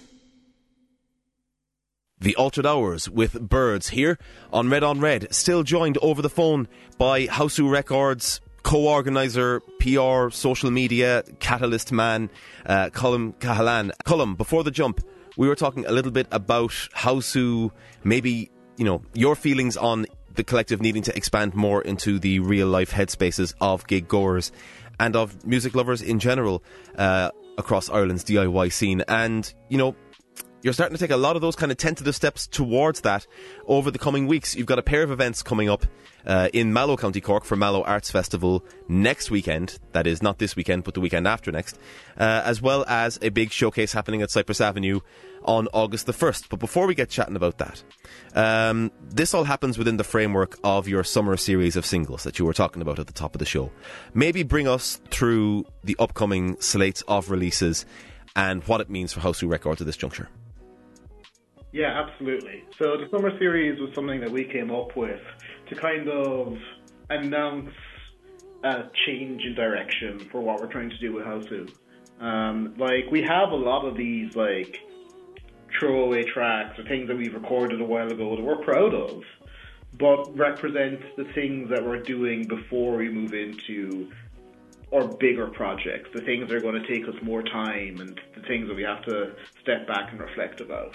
The Altered Hours with Birds here on Red, still joined over the phone by Hausu Records co-organiser, PR, social media, catalyst man, Colm Cahalan. Colm, before the jump, we were talking a little bit about Hausu, maybe, you know, your feelings on the collective needing to expand more into the real-life headspaces of gig goers and of music lovers in general across Ireland's DIY scene. And, you know, you're starting to take a lot of those kind of tentative steps towards that over the coming weeks. You've got a pair of events coming up in Mallow, County Cork for Mallow Arts Festival next weekend. That is not this weekend, but the weekend after next. As well as a big showcase happening at Cypress Avenue on August the 1st. But before we get chatting about that, this all happens within the framework of your summer series of singles that you were talking about at the top of the show. Maybe bring us through the upcoming slates of releases and what it means for Hausu Records at this juncture.
Yeah, absolutely. So the summer series was something that we came up with to kind of announce a change in direction for what we're trying to do with Hausu. Like, we have a lot of these, like, throwaway tracks or things that we've recorded a while ago that we're proud of, but represent the things that we're doing before we move into our bigger projects, the things that are going to take us more time and the things that we have to step back and reflect about.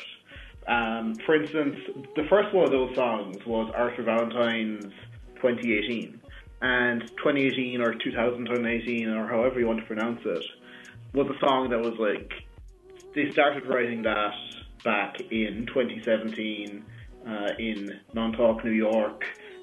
For instance, the first one of those songs was Arthur Valentine's 2018. And 2018 or 2018 or however you want to pronounce it was a song that was like, they started writing that back in 2017 in Montauk, New York.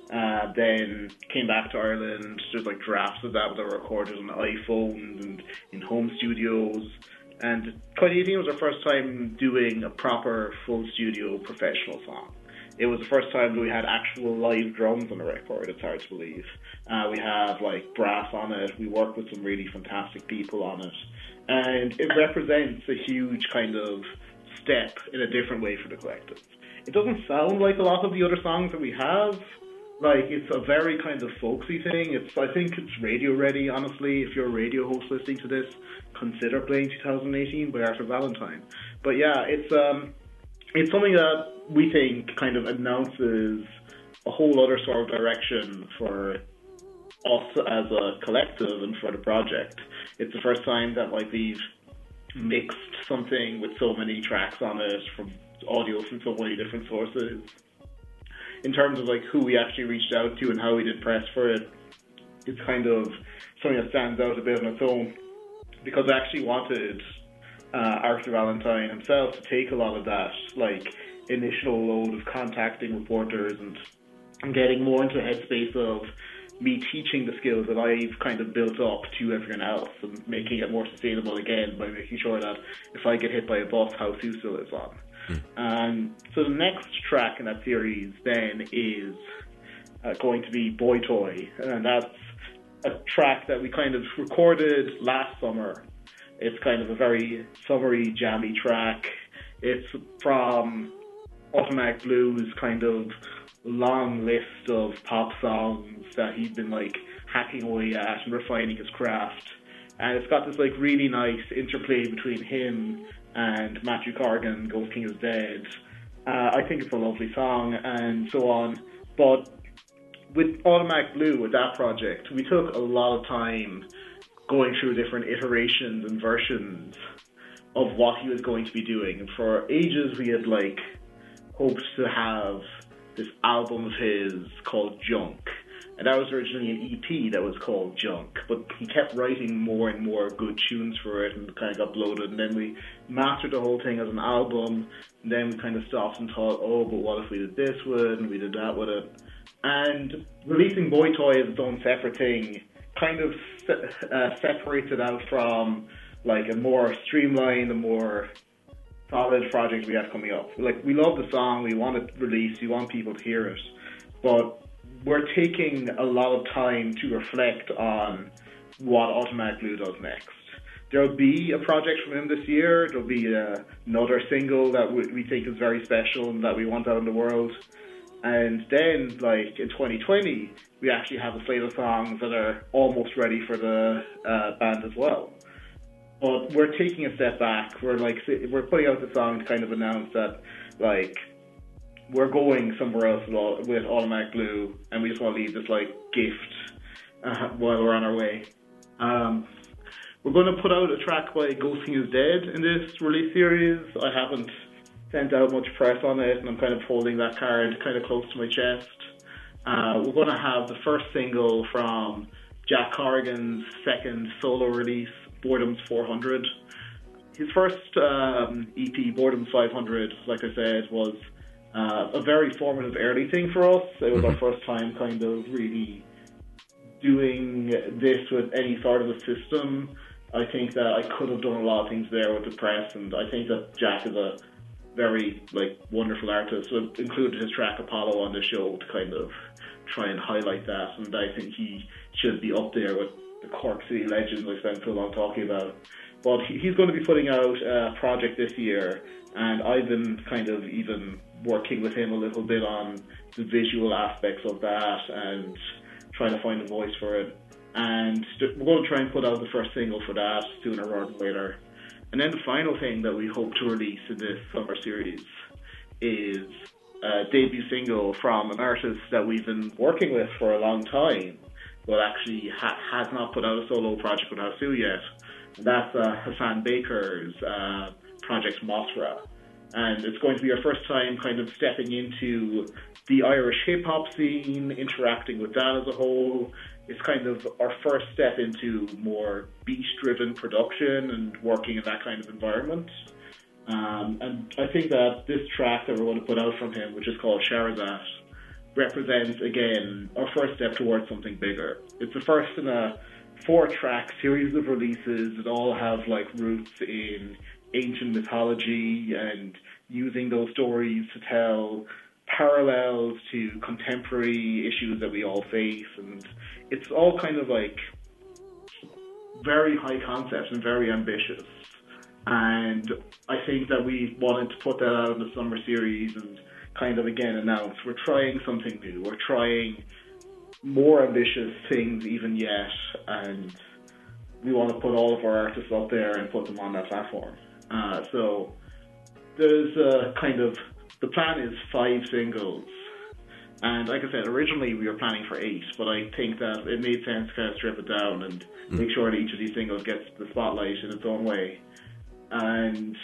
Then came back to Ireland. There's like drafts of that were recorded on iPhones and in home studios. And 2018 was our first time doing a proper full studio professional song. It was the first time that we had actual live drums on the record. It's hard to believe. We have like brass on it. We worked with some really fantastic people on it. And it represents a huge kind of step in a different way for the collective. It doesn't sound like a lot of the other songs that we have. Like, it's a very kind of folksy thing. I think it's radio ready, honestly. If you're a radio host listening to this, consider playing 2018 by Arthur Valentine. But yeah, it's something that we think kind of announces a whole other sort of direction for us as a collective and for the project. It's the first time that like we've mixed something with so many tracks on it, from audio from so many different sources. In terms of like who we actually reached out to and how we did press for it, it's kind of something that stands out a bit on its own, because I actually wanted Arthur Valentine himself to take a lot of that like initial load of contacting reporters and getting more into the headspace of me teaching the skills that I've kind of built up to everyone else and making it more sustainable again by making sure that if I get hit by a bus, Hausu still lives on. So the next track in that series then is going to be Boy Toy, and that's a track that we kind of recorded last summer. It's kind of a very summery, jammy track. It's from Automatic Blue's kind of long list of pop songs that he'd been like hacking away at and refining his craft. And it's got this like really nice interplay between him and Matthew Corgan, Ghost King is Dead. I think it's a lovely song and so on. But with Automatic Blue, with that project, we took a lot of time going through different iterations and versions of what he was going to be doing. And for ages we had like hoped to have this album of his called Junk. And that was originally an EP that was called Junk, but he kept writing more and more good tunes for it and kind of got bloated. And then we mastered the whole thing as an album, and then we kind of stopped and thought, oh, but what if we did this with it and we did that with it? And releasing Boy Toy as its own separate thing kind of separates it out from like a more streamlined, a more solid project we have coming up. Like, we love the song, we want it released, we want people to hear it, but we're taking a lot of time to reflect on what Automatic Blue does next. there'll be a project from him this year. There'll be another single that we think is very special and that we want out in the world. And then, like, in 2020, we actually have a slate of songs that are almost ready for the band as well. But we're taking a step back. We're putting out the song to kind of announce that, like, we're going somewhere else with Automatic Blue, and we just want to leave this, like, gift while we're on our way. We're going to put out a track by Ghosting is Dead in this release series. I haven't sent out much press on it, and I'm kind of holding that card kind of close to my chest. We're going to have the first single from Jack Corrigan's second solo release, Boredom's 400. His first EP, Boredom's 500, like I said, was a very formative early thing for us. It was our first time kind of really doing this with any sort of a system. I think that I could have done a lot of things there with the press, and I think that Jack is a very, like, wonderful artist. So I've included his track Apollo on the show to kind of try and highlight that, and I think he should be up there with the Cork City legends I spent so long talking about. But he's going to be putting out a project this year, and I've been kind of even working with him a little bit on the visual aspects of that and trying to find a voice for it. And we're going to try and put out the first single for that sooner rather than later. And then the final thing that we hope to release in this summer series is a debut single from an artist that we've been working with for a long time, but actually has not put out a solo project with Hasu yet. And that's Hassan Baker's project Mothra. And it's going to be our first time kind of stepping into the Irish hip-hop scene, interacting with that as a whole. It's kind of our first step into more beat-driven production and working in that kind of environment. And I think that this track that we're going to put out from him, which is called Sharazat, represents, again, our first step towards something bigger. It's the first in a 4-track series of releases that all have, like, roots in ancient mythology and using those stories to tell parallels to contemporary issues that we all face, and it's all kind of like very high concept and very ambitious. And I think that we wanted to put that out in the summer series and kind of again announce we're trying something new, we're trying more ambitious things even yet, and we want to put all of our artists up there and put them on that platform. So there's a kind of, the plan is 5 singles, and like I said, originally we were planning for 8, but I think that it made sense to kind of strip it down and make sure that each of these singles gets the spotlight in its own way. And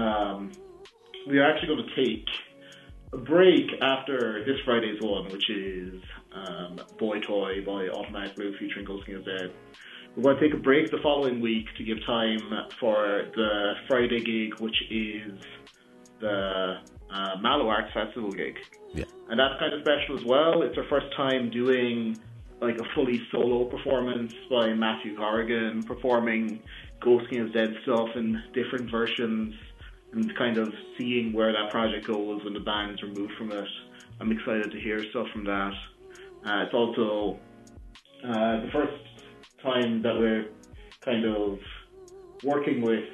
we're actually going to take a break after this Friday's one, which is Boy Toy by Automatic Blue featuring Ghosting is Dead. We're going to take a break the following week to give time for the Friday gig, which is the Mallow Arts Festival gig. Yeah. And that's kind of special as well. It's our first time doing like a fully solo performance by Matthew Corrigan, performing Ghosting is Dead stuff in different versions and kind of seeing where that project goes when the band's removed from it. I'm excited to hear stuff from that. It's also the first time that we're kind of working with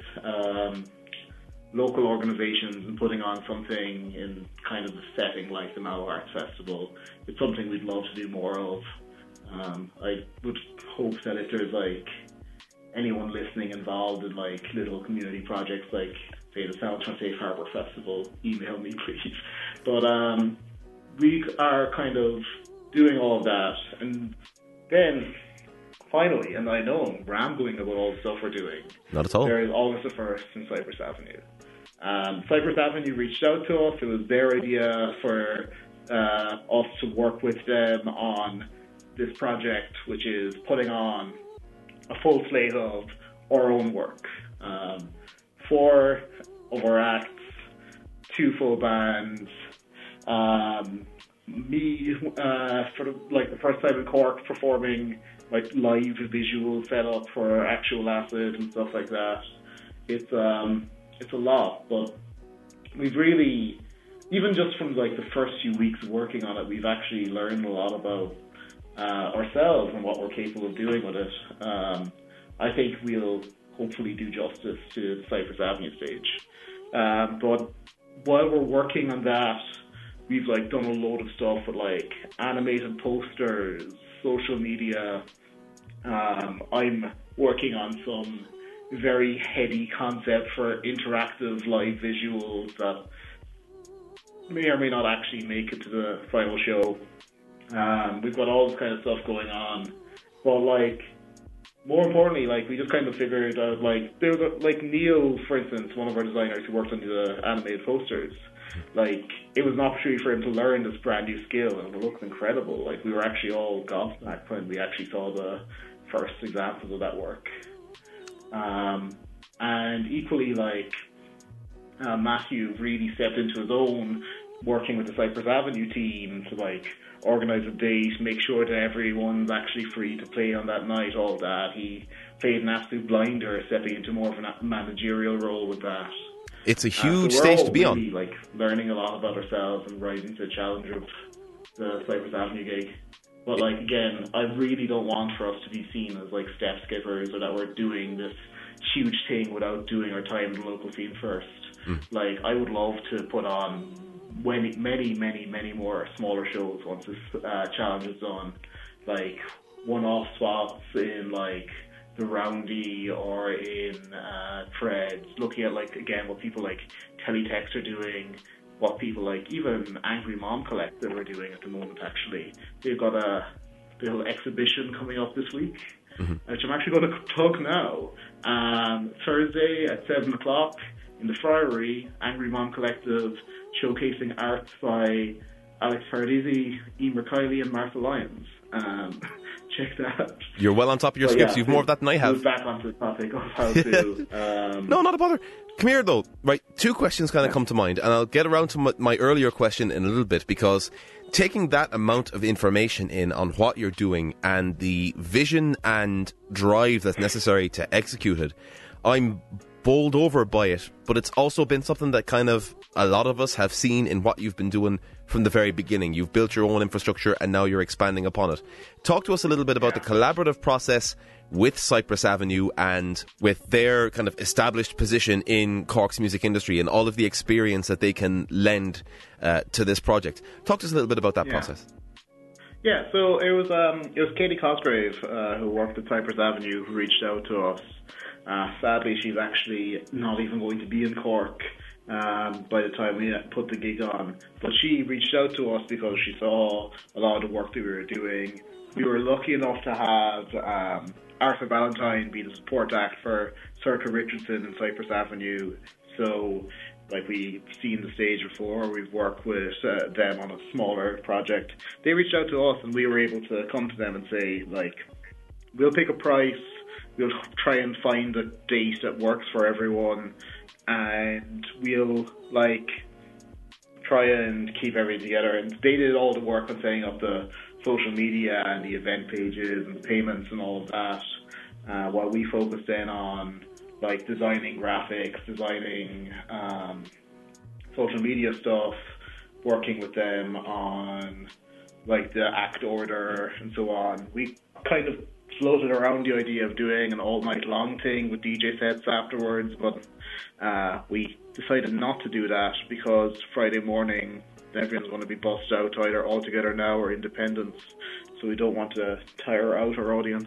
local organisations and putting on something in kind of a setting like the Mallow Arts Festival. It's something we'd love to do more of. I would hope that if there's like anyone listening involved in like little community projects like say the Soundtown Safe Harbour Festival, email me please. But we are kind of doing all of that, and then finally, and I know I'm rambling about all the stuff we're doing.
Not at all.
There is August the 1st in Cypress Avenue. Cypress Avenue reached out to us. It was their idea for us to work with them on this project, which is putting on a full slate of our own work. 4 of our acts, 2 full bands, me for the first time in Cork performing like live visual setup for Actual Acid and stuff like that. It's a lot, but we've really, even just from like the first few weeks of working on it, we've actually learned a lot about ourselves and what we're capable of doing with it. I think we'll hopefully do justice to the Cypress Avenue stage. But while we're working on that, we've like done a load of stuff with like animated posters, social media. I'm working on some very heady concept for interactive live visuals that may or may not actually make it to the final show. We've got all this kind of stuff going on, but like more importantly, like we just kind of figured out like there was like Neil, for instance, one of our designers who worked on the animated posters. Like it was an opportunity for him to learn this brand new skill, and it looks incredible. Like we were actually all gobsmacked when we actually saw the first examples of that work. And equally, like Matthew really stepped into his own, working with the Cypress Avenue team to like organise a date, make sure that everyone's actually free to play on that night, all that. He played an absolute blinder, stepping into more of a managerial role with that.
It's a huge
so we're
stage
all
to be
really,
on.
Like learning a lot about ourselves and rising to the challenge of the Cypress Avenue gig. But like again, I really don't want for us to be seen as like step skippers, or that we're doing this huge thing without doing our time in the local scene first. Like I would love to put on many more smaller shows once this challenge is done, like one-off spots in like the Roundy or in Threads, looking at like again what people like Teletext are doing, what people like even Angry Mom Collective are doing at the moment. Actually, they've got a little exhibition coming up this week, which I'm actually going to plug now. Thursday at 7 o'clock in the Friary, Angry Mom Collective showcasing art by Alex Paradisi, Emer Kiley, and Martha Lyons. Check that.
You're well on top of your skips. You've more of that than I have.
Move back onto the topic of how to.
No, not a bother. Come here, though. Right, two questions kind of come to mind, and I'll get around to my earlier question in a little bit, because taking that amount of information in on what you're doing and the vision and drive that's necessary to execute it, I'm bowled over by it, but it's also been something that kind of a lot of us have seen in what you've been doing from the very beginning. You've built your own infrastructure and now you're expanding upon it. Talk to us a little bit about the collaborative process with Cypress Avenue and with their kind of established position in Cork's music industry and all of the experience that they can lend to this project. Talk to us a little bit about that process.
Yeah, so it was Katie Cosgrave who worked at Cypress Avenue who reached out to us. Sadly, she's actually not even going to be in Cork by the time we put the gig on. But she reached out to us because she saw a lot of the work that we were doing. We were lucky enough to have Arthur Valentine be the support act for Circa Richardson and Cypress Avenue. So, like, we've seen the stage before, we've worked with them on a smaller project. They reached out to us and we were able to come to them and say, like, we'll pick a price, we'll try and find a date that works for everyone, and we'll, like, try and keep everything together. And they did all the work on setting up the social media and the event pages and the payments and all of that, while we focused then on, like, designing graphics, designing social media stuff, working with them on, like, the act order and so on. We kind of floated around the idea of doing an all-night long thing with DJ sets afterwards, but we decided not to do that because Friday morning everyone's going to be bussed out either All Together Now or Independence, so we don't want to tire out our audience.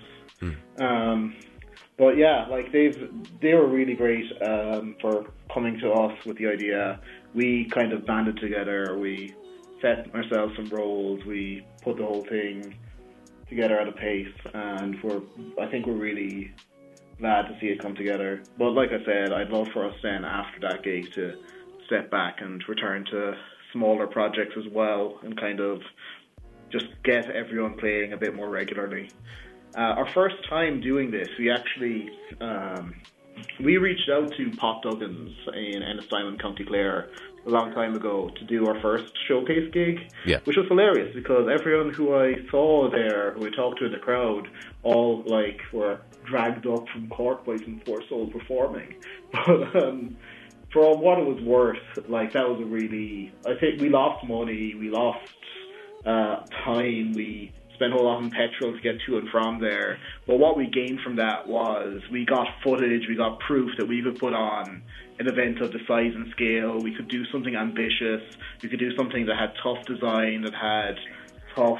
But yeah, like they were really great for coming to us with the idea. We kind of banded together, we set ourselves some roles, we put the whole thing together at a pace, and I think we're really glad to see it come together. But like I said, I'd love for us then after that gig to step back and return to smaller projects as well and kind of just get everyone playing a bit more regularly. Our first time doing this, we actually we reached out to Pop Duggins in Ennistimon, County Clare a long time ago to do our first showcase gig, which was hilarious because everyone who I saw there, who I talked to in the crowd, all like were dragged up from Cork by some poor souls performing. But for what it was worth, like that was I think we lost money, we lost time, we spent a whole lot on petrol to get to and from there. But what we gained from that was we got footage, we got proof that we could put on an event of the size and scale. We could do something ambitious. We could do something that had tough design, that had tough,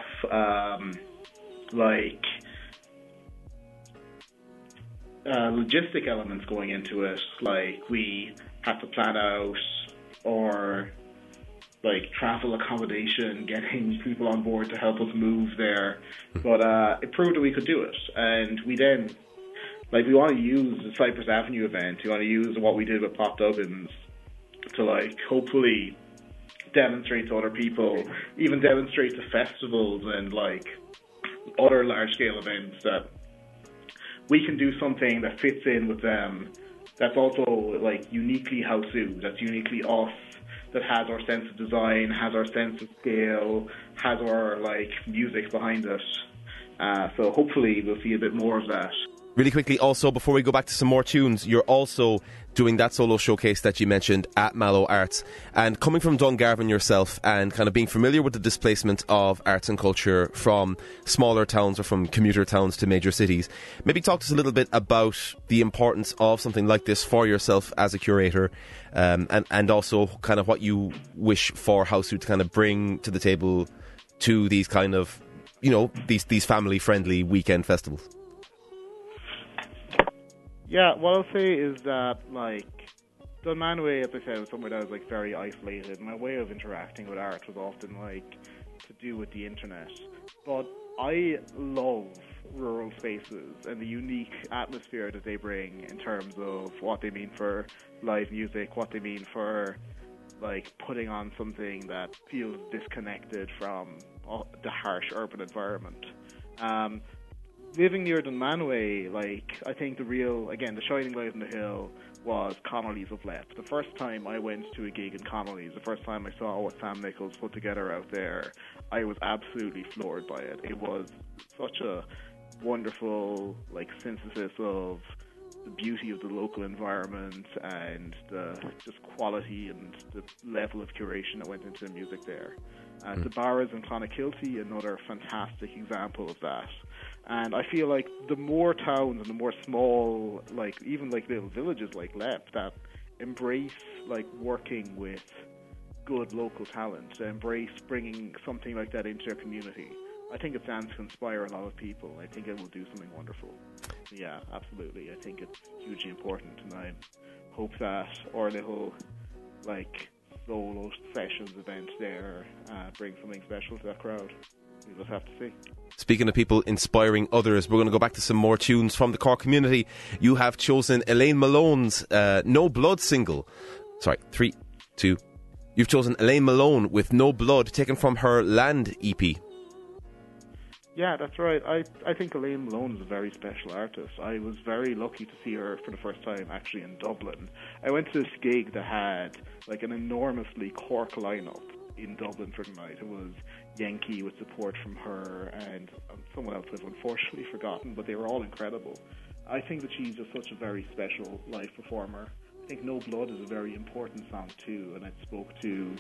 logistic elements going into it. Like, we had to plan out or like travel accommodation, getting people on board to help us move there. But it proved that we could do it. And we then, like, we want to use the Cypress Avenue event, we want to use what we did with Pop Dubbins to, like, hopefully demonstrate to other people, even demonstrate to festivals and, like, other large-scale events that we can do something that fits in with them, that's also, like, uniquely Hausu, that's uniquely us, that has our sense of design, has our sense of scale, has our, like, music behind it. So hopefully we'll see a bit more of that.
Really quickly, also, before we go back to some more tunes, you're also doing that solo showcase that you mentioned at Mallow Arts. And coming from Dungarvan yourself and kind of being familiar with the displacement of arts and culture from smaller towns or from commuter towns to major cities, maybe talk to us a little bit about the importance of something like this for yourself as a curator, and also kind of what you wish for Hausu to kind of bring to the table to these kind of, you know, these family-friendly weekend festivals.
Yeah, what I'll say is that, like, Dunmanway, as I said, was somewhere that was, like, very isolated. My way of interacting with art was often, like, to do with the internet. But I love rural spaces and the unique atmosphere that they bring in terms of what they mean for live music, what they mean for, like, putting on something that feels disconnected from the harsh urban environment. Living near Dunmanway, like, I think the shining light on the hill was Connolly's of Lepp. The first time I went to a gig in Connolly's, the first time I saw what Sam Nichols put together out there, I was absolutely floored by it. It was such a wonderful, like, synthesis of the beauty of the local environment and the just quality and the level of curation that went into the music there. The Barras in Clonakilty, another fantastic example of that. And I feel like the more towns and the more small, like, even like little villages like Lepp that embrace, like, working with good local talent, to embrace bringing something like that into their community, I think it stands to inspire a lot of people. I think it will do something wonderful. Yeah, absolutely. I think it's hugely important, and I hope that our little, like, solo sessions event there brings something special to that crowd. We'll just have to see.
Speaking of people inspiring others, we're going to go back to some more tunes from the Cork community. You have chosen Elaine Malone's No Blood single. Sorry, 3, 2. You've chosen Elaine Malone with No Blood, taken from her Land EP.
Yeah, that's right. I think Elaine Malone is a very special artist. I was very lucky to see her for the first time actually in Dublin. I went to this gig that had, like, an enormously Cork lineup in Dublin for the night. It was Yankee with support from her and someone else I've unfortunately forgotten, but they were all incredible. I think that she's just such a very special live performer. I think No Blood is a very important song too, and it spoke to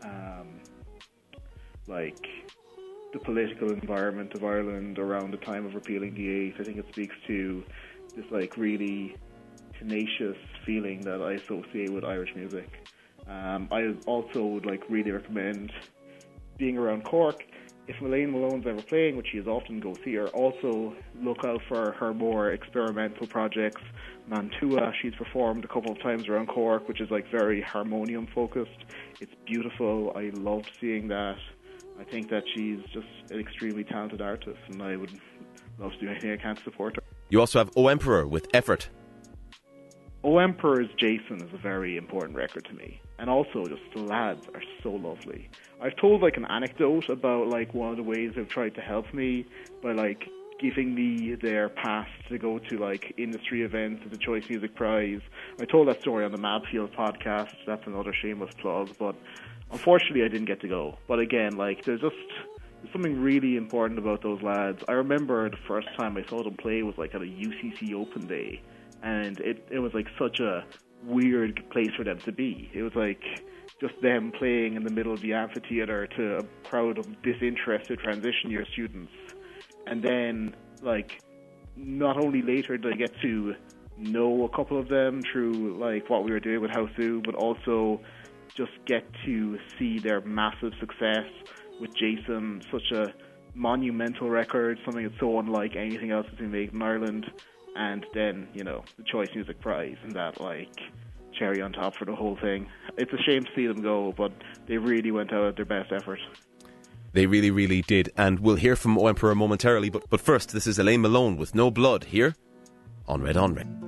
like the political environment of Ireland around the time of repealing the Eight. I think it speaks to this, like, really tenacious feeling that I associate with Irish music. I also would, like, really recommend being around Cork. If Elaine Malone's ever playing, which she is often, go see her. Also look out for her more experimental projects. Mantua, she's performed a couple of times around Cork, which is, like, very harmonium focused. It's beautiful. I loved seeing that. I think that she's just an extremely talented artist, and I would love to do anything I can to support her.
You also have O Emperor with Effort.
O Emperor's Jason is a very important record to me. And also, just the lads are so lovely. I've told, like, an anecdote about, like, one of the ways they've tried to help me by, like, giving me their pass to go to, like, industry events at the Choice Music Prize. I told that story on the Mabfield podcast. That's another shameless plug, but unfortunately I didn't get to go. But again, like, there's something really important about those lads. I remember the first time I saw them play was, like, at a UCC Open Day, and it was, like, such a weird place for them to be. It was, like, just them playing in the middle of the amphitheater to a crowd of disinterested transition year students. And then, like, not only later did I get to know a couple of them through, like, what we were doing with Houseu, but also just get to see their massive success with Jason, such a monumental record, something that's so unlike anything else that's been made in Ireland, and then, you know, the Choice Music Prize and that, like, cherry on top for the whole thing. It's a shame to see them go, but they really went out at their best effort.
They really, really did. And we'll hear from O Emperor momentarily, but first, this is Elaine Malone with No Blood here on Red on Red.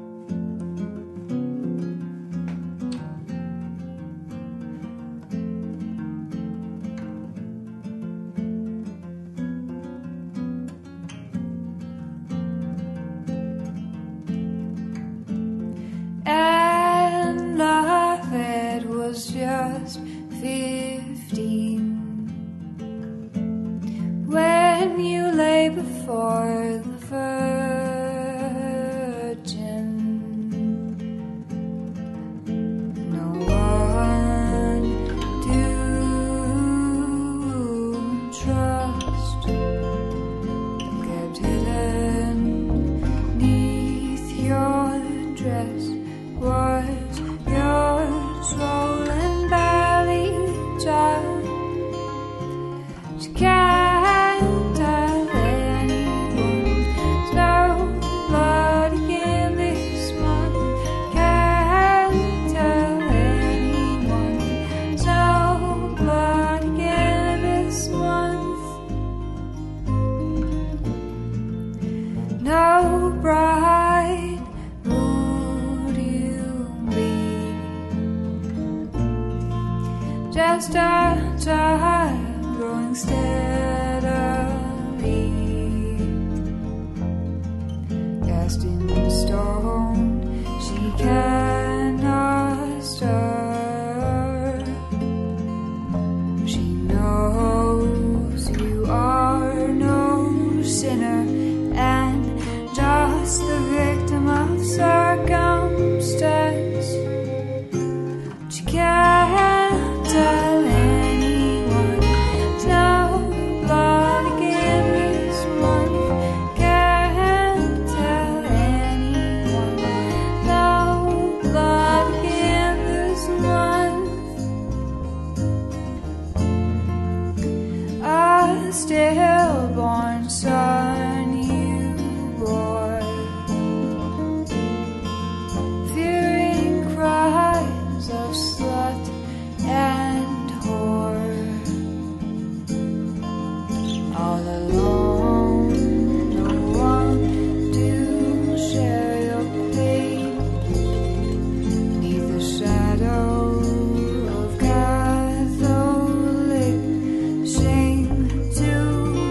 And our head was just 15 when you lay before the Virgin. No one to trust, kept hidden neath your dress was your swollen belly, child. She can't tell anyone. There's no blood in this month. Can't tell anyone. There's no blood in this month. No bride would you be? Just a child growing steadily, cast in stone, she cannot stir. She knows you are no sinner and just the victim of circumstance. She can't tell anyone. There's no blood in this month. Can't tell anyone. No blood in this month. A stillborn son you bore, fearing cries of slut and whore. All alone, no one to share your pain, beneath the shadow of Catholic shame. To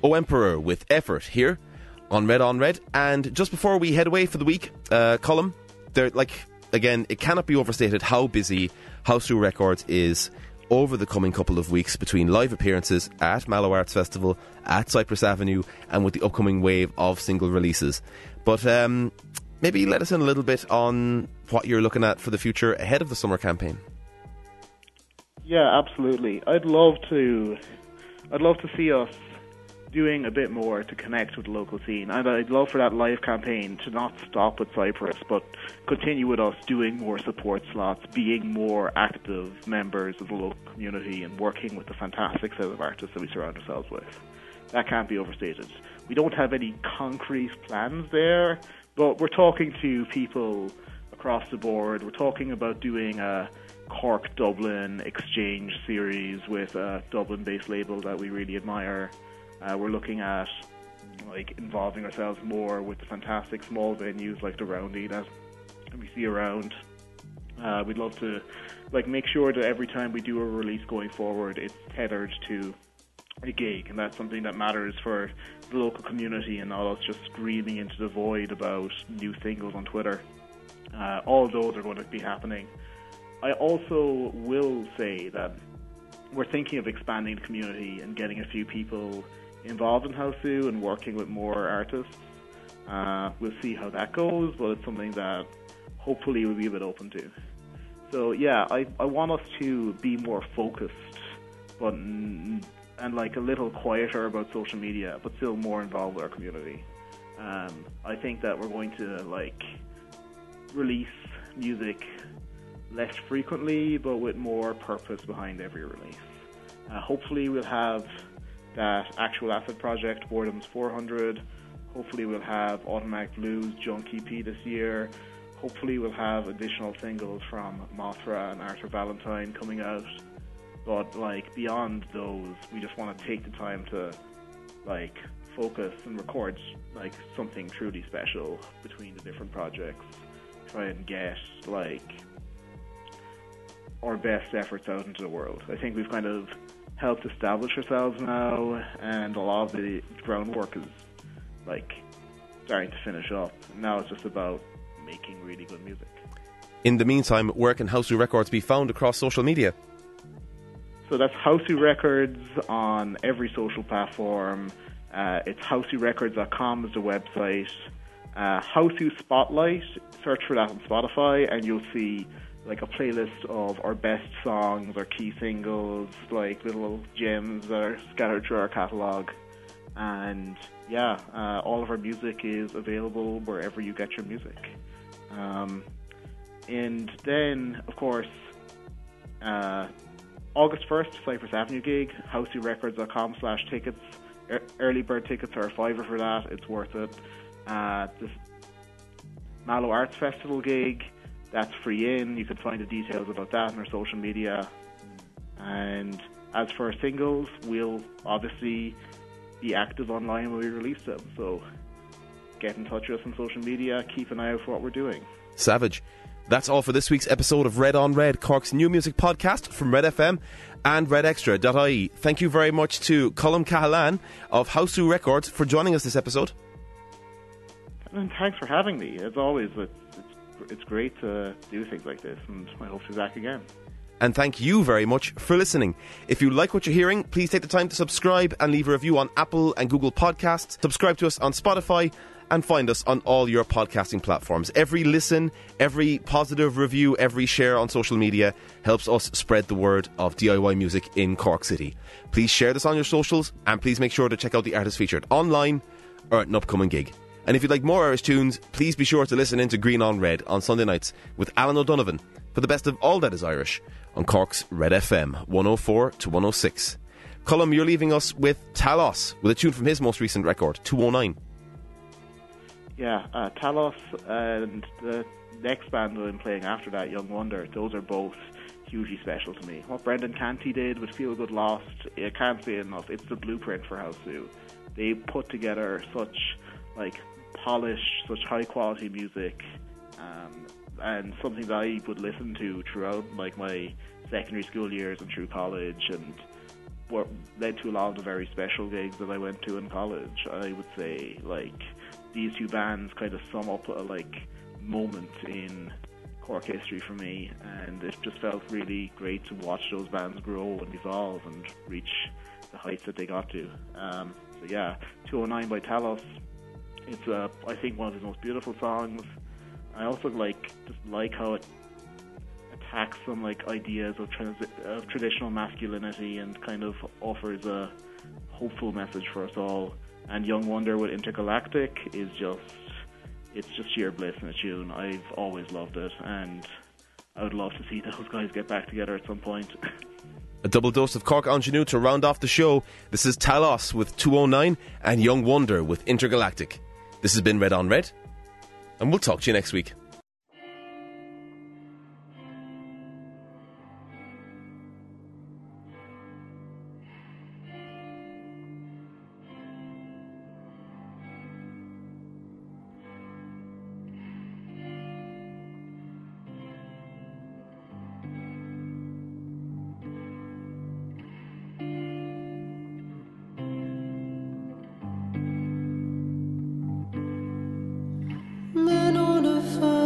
O Emperor with Effort here on Red. And just before we head away for the week, Colm, again, it cannot be overstated how busy House Through Records is over the coming couple of weeks between live appearances at Mallow Arts Festival, at Cypress Avenue, and with the upcoming wave of single releases. But maybe let us in a little bit on what you're looking at for the future ahead of the summer campaign.
Yeah, absolutely. I'd love to see us doing a bit more to connect with the local scene, and I'd love for that live campaign to not stop at Cypress, but continue with us doing more support slots, being more active members of the local community, and working with the fantastic set of artists that we surround ourselves with. That can't be overstated. We don't have any concrete plans there, but we're talking to people across the board. We're talking about doing a Cork-Dublin exchange series with a Dublin-based label that we really admire. We're looking at involving ourselves more with the fantastic small venues like the Roundy that we see around. We'd love to make sure that every time we do a release going forward, it's tethered to a gig, and that's something that matters for the local community, and not us just screaming into the void about new singles on Twitter. All of those are going to be happening. I also will say that we're thinking of expanding the community and getting a few people involved in Houseu and working with more artists. We'll see how that goes, but it's something that hopefully we'll be a bit open to. So yeah, I want us to be more focused, but and a little quieter about social media, but still more involved with our community. I think that we're going to release music less frequently, but with more purpose behind every release. Hopefully we'll have that Actual Acid project, Boredom's 400. Hopefully we'll have Automatic Blues Junk EP this year. Hopefully we'll have additional singles from Mothra and Arthur Valentine coming out. But beyond those, we just want to take the time to focus and record something truly special between the different projects. Try and get our best efforts out into the world. I think we've kind of helped establish ourselves now, and a lot of the groundwork is starting to finish up. Now it's just about making really good music.
In the meantime, where can Houseu Records be found across social media?
So that's Houseu Records on every social platform. It's houseurecords.com is the website. Houseu Spotlight, search for that on Spotify, and you'll see a playlist of our best songs, our key singles, little gems that are scattered through our catalogue. And yeah, all of our music is available wherever you get your music. And then, of course, August 1st, Cypress Avenue gig, houseurecords.com/tickets. Early bird tickets are $5 for that. It's worth it. This Mallow Arts Festival gig, that's free in. You can find the details about that on our social media. And as for our singles, we'll obviously be active online when we release them. So get in touch with us on social media. Keep an eye out for what we're doing.
Savage. That's all for this week's episode of Red on Red, Cork's new music podcast from Red FM and redextra.ie. Thank you very much to Colm Cahalan of Houseu Records for joining us this episode.
And thanks for having me. As always, it's great to do things like this, and I hope to be back again.
And thank you very much for listening. If you like what you're hearing, please take the time to subscribe and leave a review on Apple and Google Podcasts. Subscribe to us on Spotify and find us on all your podcasting platforms. Every listen, every positive review, every share on social media helps us spread the word of DIY music in Cork City. Please share this on your socials, and please make sure to check out the artists featured online or at an upcoming gig. And if you'd like more Irish tunes, please be sure to listen in to Green on Red on Sunday nights with Alan O'Donovan for the best of all that is Irish on Cork's Red FM 104 to 106. Colm, you're leaving us with Talos with a tune from his most recent record, 209.
Yeah, Talos and the next band that I'm playing after that, Young Wonder, those are both hugely special to me. What Brendan Canty did with Feel Good Lost, I can't say enough. It's the blueprint for Houseu. They put together such polished, such high quality music, and something that I would listen to throughout my secondary school years and through college, and led to a lot of the very special gigs that I went to in college. I would say, like, these two bands kind of sum up a, like, moment in Cork history for me, and it just felt really great to watch those bands grow and evolve and reach the heights that they got to. So yeah, 209 by Talos. It's I think one of his most beautiful songs. I also like how it attacks some like ideas of traditional masculinity and kind of offers a hopeful message for us all. And Young Wonder with Intergalactic is it's just sheer bliss in a tune. I've always loved it, and I would love to see those guys get back together at some point.
A double dose of Cork Ingenue to round off the show. This is Talos with 209 and Young Wonder with Intergalactic. This has been Red on Red, and we'll talk to you next week.
Men on a fire.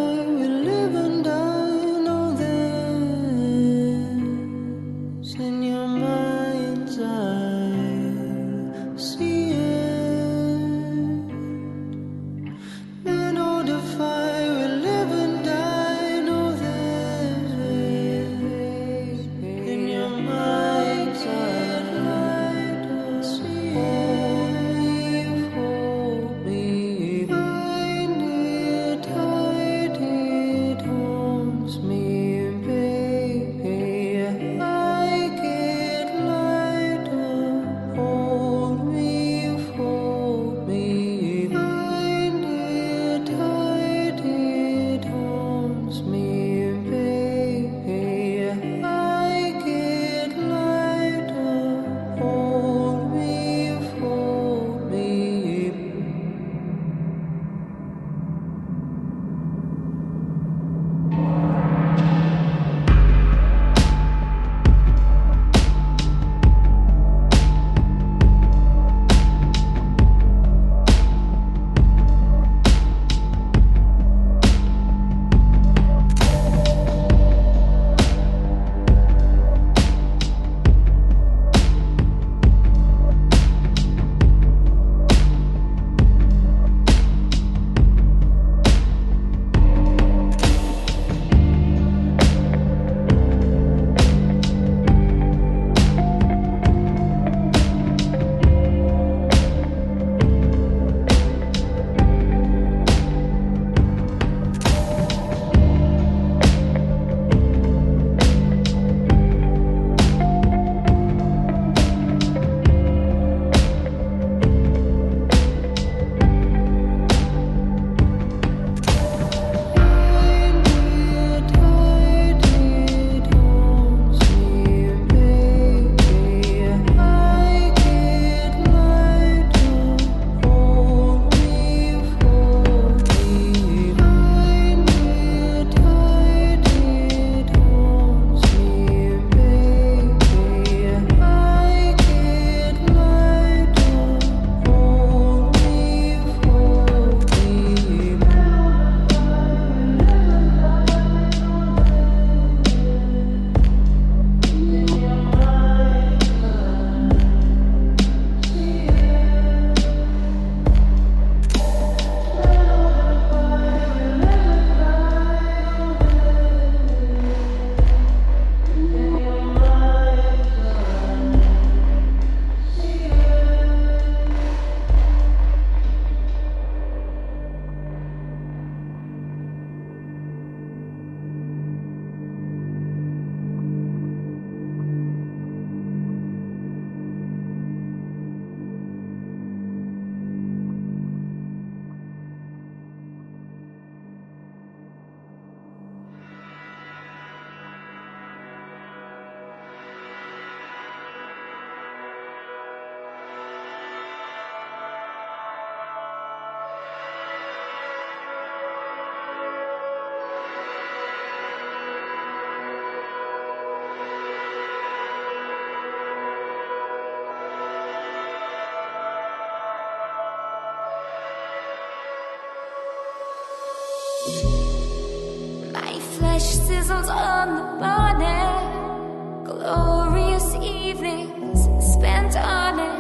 drizzles on the bonnet, glorious evenings spent on it.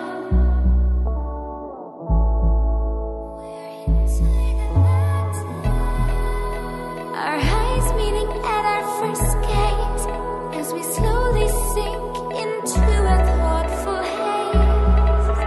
Our eyes meeting at our first gaze as we slowly sink into a thoughtful haze.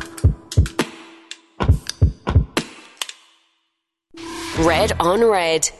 Red on Red